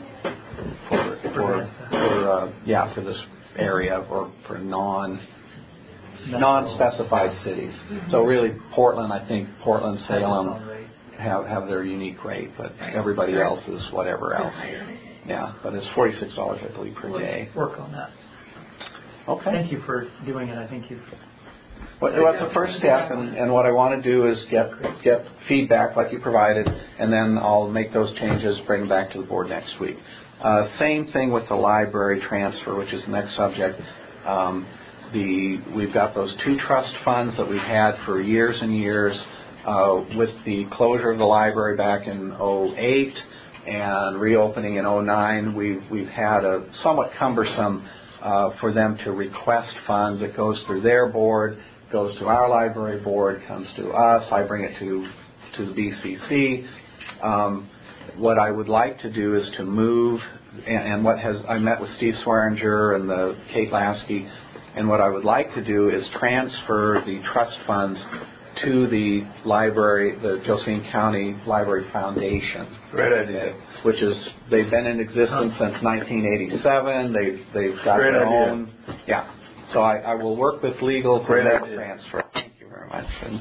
For for, for uh, yeah for this area or for non non-specified cities. So really, Portland. I think Portland, Salem have have their unique rate, but everybody else is whatever else. Yeah, but it's forty-six dollars, I believe, per day. Work on that. Okay. Thank you for doing it. I think you've. Well, that's the first step, and, and what I want to do is get get feedback like you provided, and then I'll make those changes, bring them back to the board next week. Uh, same thing with the library transfer, which is the next subject. Um, the we've got those two trust funds that we've had for years and years. Uh, with the closure of the library back in oh eight and reopening in oh nine, we've we've had a somewhat cumbersome uh, for them to request funds. It goes through their board, goes to our library board, comes to us. I bring it to to the B C C. Um, what I would like to do is to move, and, and what has I met with Steve Swearinger and the Kate Lasky, and what I would like to do is transfer the trust funds to the library, the Josephine County Library Foundation. Great idea. Which is, they've been in existence since nineteen eighty-seven. They've they've got Great their idea. own. Yeah. So I, I will work with legal to Great make idea. the transfer. Thank you very much. And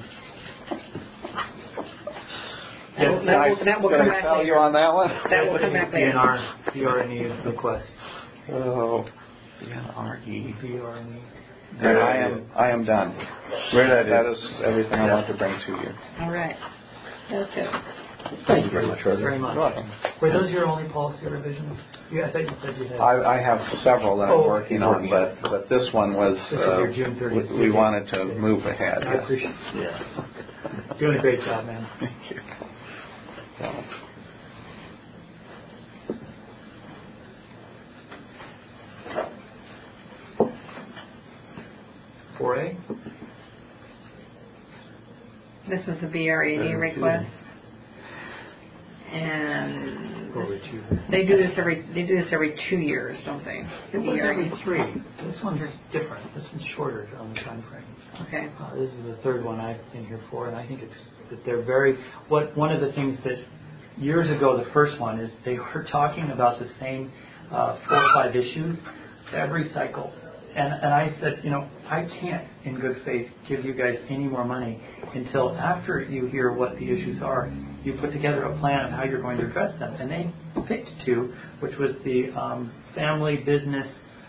That will- that will- that will Can come I back tell you later. on that one? That will come back B N later. R, B R N E request. Oh, B N R E. B R N E. And I am I am done. Great idea. That is everything I want to bring to you. All right. That's it. Thank you very much, Roger. Very much. You're welcome. Were those your only policy revisions? Yeah, I thought you said you had. I, I have several that I'm Oh, working on, but but this one was This is uh, your June thirtieth. we, we wanted to move ahead. I yes. appreciate it. Yeah. Doing a great job, man. Thank you. So, four A? This is the B R E D request. And Over this- two. they do this every, they do this every two years, don't they? The It was B R E D. every three. This one's different. This one's shorter on the time frame. Okay. Uh, this is the third one I've been here for, and I think it's that they're very. What one of the things that years ago, the first one is they were talking about the same uh, four or five issues every cycle, and and I said, you know, I can't, in good faith, give you guys any more money until after you hear what the issues are. You put together a plan of how you're going to address them, and they picked two, which was the um, family business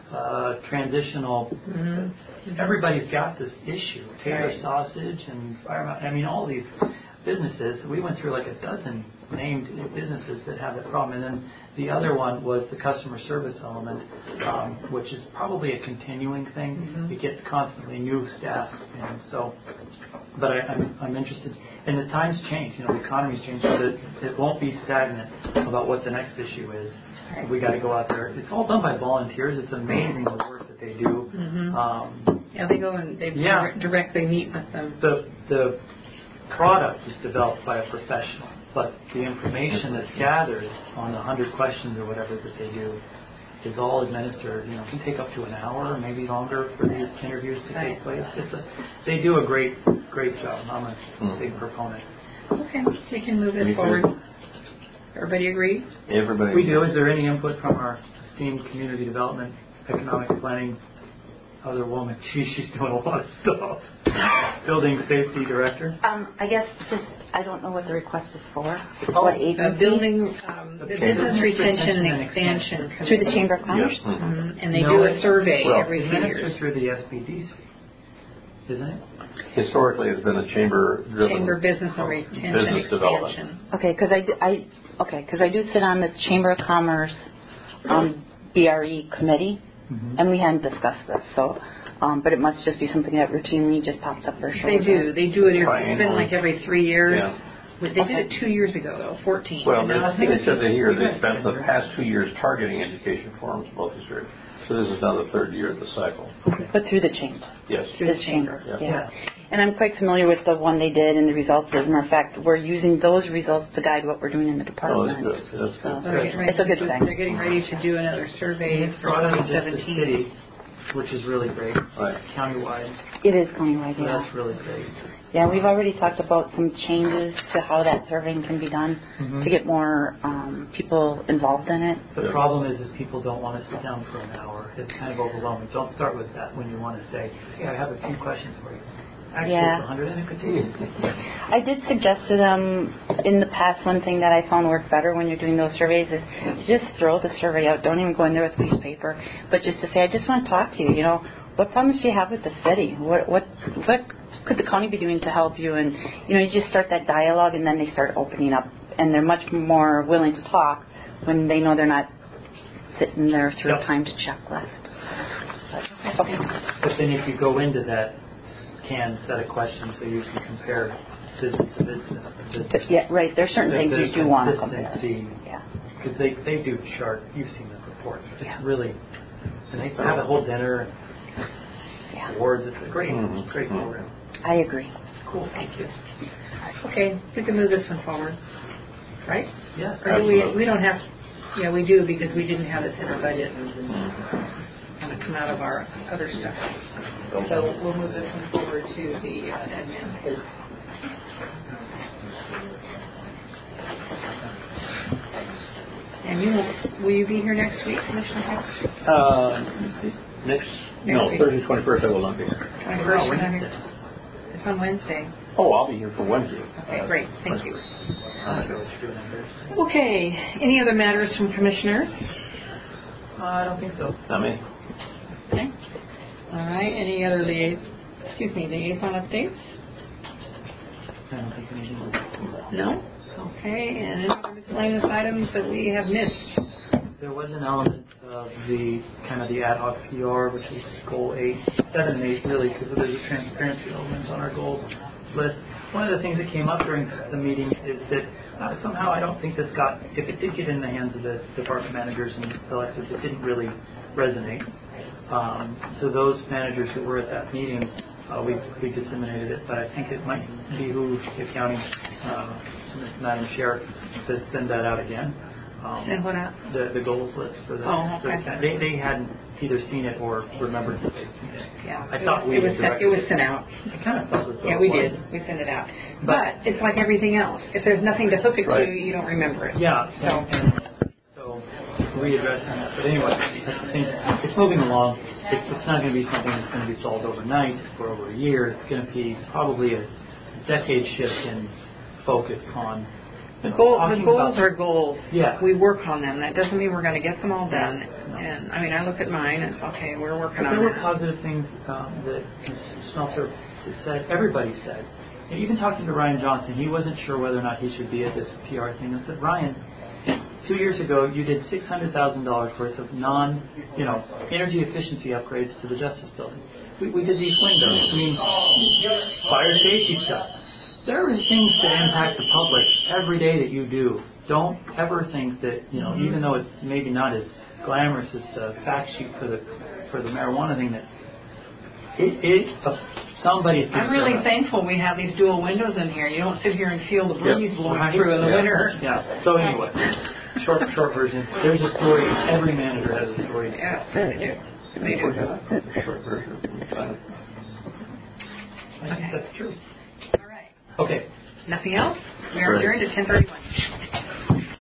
uh, transitional. Mm-hmm. Everybody's got this issue. Taylor Right. Sausage and Fire Mountain. I mean, all these businesses. We went through like a dozen named businesses that have that problem. And then the other one was the customer service element, um, which is probably a continuing thing. Mm-hmm. We get constantly new staff, and so. But I, I'm, I'm interested, and the times change. You know, the economy's changed, so that it won't be stagnant about what the next issue is. Right. We got to go out there. It's all done by volunteers. It's amazing the work that they do. Mm-hmm. Um, Yeah, they go and they Yeah. dir- directly meet with them. the the product is developed by a professional, but the information that's gathered on the hundred questions or whatever that they do is all administered. You know, it can take up to an hour, maybe longer, for these interviews to Right. take place. It's a, they do a great great job. I'm a Mm. big proponent. Okay, we can move Me this too. forward. Everybody agree? Everybody. We do. Is there any input from our esteemed community development, economic planning, other woman? She, she's doing a lot of stuff. Building safety director. Um, I guess just, I don't know what the request is for. Oh, What Uh, agency? building, um, the Okay. Business Retention and and Expansion. Through the Chamber of Commerce? Yes. Mhm. Mhm. And they No, do a it's- survey well, every few Administered years. through the S B D C, isn't it? Historically, it's been a chamber-driven. Chamber Business and Retention Business development. Expansion. Okay, because I, do- I, okay, 'cause I do sit on the Chamber of Commerce um, B R E committee, Mm-hmm. and we hadn't discussed this, so, um, but it must just be something that routinely just pops up or shows They do. up. They do it. It's Triangle. been like every three years. Yeah. They did it two years ago, though, fourteen. Well, and they now they said sixteen. that here they spent the past two years targeting education forums, both this year. So this is now the third year of the cycle. But through the chamber. Yes. Through the chamber. Yeah. Yeah. And I'm quite familiar with the one they did and the results. As a matter of fact, we're using those results to guide what we're doing in the Oh, department. that's good. That's So, good. They're getting ready it's a good to do- thing. They're getting ready to do another survey It's for brought in twenty just the seventeen. city, which is really great. Right. Countywide, It is countywide, so yeah. that's really great. Yeah, we've already talked about some changes to how that surveying can be done Mhm. to get more um, people involved in it. The Yeah. problem is, is people don't want to sit down for an hour. It's kind of overwhelming. Don't start with that when you want to say, hey, I have a few questions for you. Actually, Yeah. it's one hundred and it could take. I did suggest to them in the past, one thing that I found worked better when you're doing those surveys is to just throw the survey out. Don't even go in there with a piece of paper, but just to say, I just want to talk to you. You know, what problems do you have with the city? What what what could the county be doing to help you? And you know, you just start that dialogue, and then they start opening up, and they're much more willing to talk when they know they're not sitting there through Yep. a timed checklist. But, okay. But then if you go into that canned set of questions, so you can compare business to business. to business. Yeah, right. There's certain things There's you do want to compare. consistency. Yeah. Because they, they do chart, you've seen the reports. It's Yeah. really, and they have a whole dinner and Yeah. awards. It's a great, Mhm. great Mhm. program. I agree. Cool, thank you. Okay, we can move this one forward, right? Yeah. Or do we, Absolutely. we don't have, yeah, we do because we didn't have this in our budget. Kind of come out of our other stuff. So we'll move this one forward to the uh, admin. And you will, will you be here next week, Commissioner Hicks? Uh, next, no, Next week. Thursday, twenty-first, I will not be here. twenty-first, you're not here? It's on Wednesday. Oh, I'll be here for Wednesday. Okay, great, thank you. I'm not sure what you're doing on Thursday. Okay, any other matters from commissioners? Uh, I don't think so. Not me. Okay. All right, any other lia, excuse me, liaison updates? I don't think anything. No? Okay, and any other miscellaneous items that we have missed? There was an element of the kind of the ad hoc P R, which is goal eight, seven and eight really, because there's a transparency element on our goals list. One of the things that came up during the meeting is that uh, somehow I don't think this got, if it did get in the hands of the department managers and electeds, it didn't really resonate. Um, so those managers who were at that meeting, uh, we, we disseminated it, but I think it might behoove the county, uh, Madam Sheriff, to send that out again. Um, Send what out? The, the goals list for the, Oh, for the okay. county. They, they hadn't either seen it or remembered that they'd seen it. Yeah. I thought we It was had sent, it was sent out. I kind of felt as though Yeah, it we was. did. We sent it out. But it's like everything else. If there's nothing to hook it to, Right. you don't remember it. Yeah, So, and so readdressing that. But anyway, I think it's moving along. It's, it's not going to be something that's going to be solved overnight or over a year. It's going to be probably a decade shift in focus on The, goal, the talking goals about- are goals. Yeah. We work on them. That doesn't mean we're going to get them all done. And I mean, I look at mine and it's okay. We're working But on there were that. positive things um, that Miz Smeltzer said, everybody said. And even talking to Ryan Johnson, he wasn't sure whether or not he should be at this P R thing. I said, Ryan, two years ago you did six hundred thousand dollars worth of non, you know, energy efficiency upgrades to the Justice Building. We, we did these windows. I mean, fire safety stuff. There are things that impact the public every day that you do. Don't ever think that, you know, even though it's maybe not as glamorous as the fact sheet for the for the marijuana thing, that it, it uh, somebody's. I'm really thankful we have these dual windows in here. You don't sit here and feel the breeze Yep. blowing Right. through in the Yeah. winter. Yeah. So anyway, short short version. There's a story. Every manager has a story. Yeah, they do. They do. Short version. I think that's true. All right. Okay. Nothing else? We are adjourned at ten thirty-one.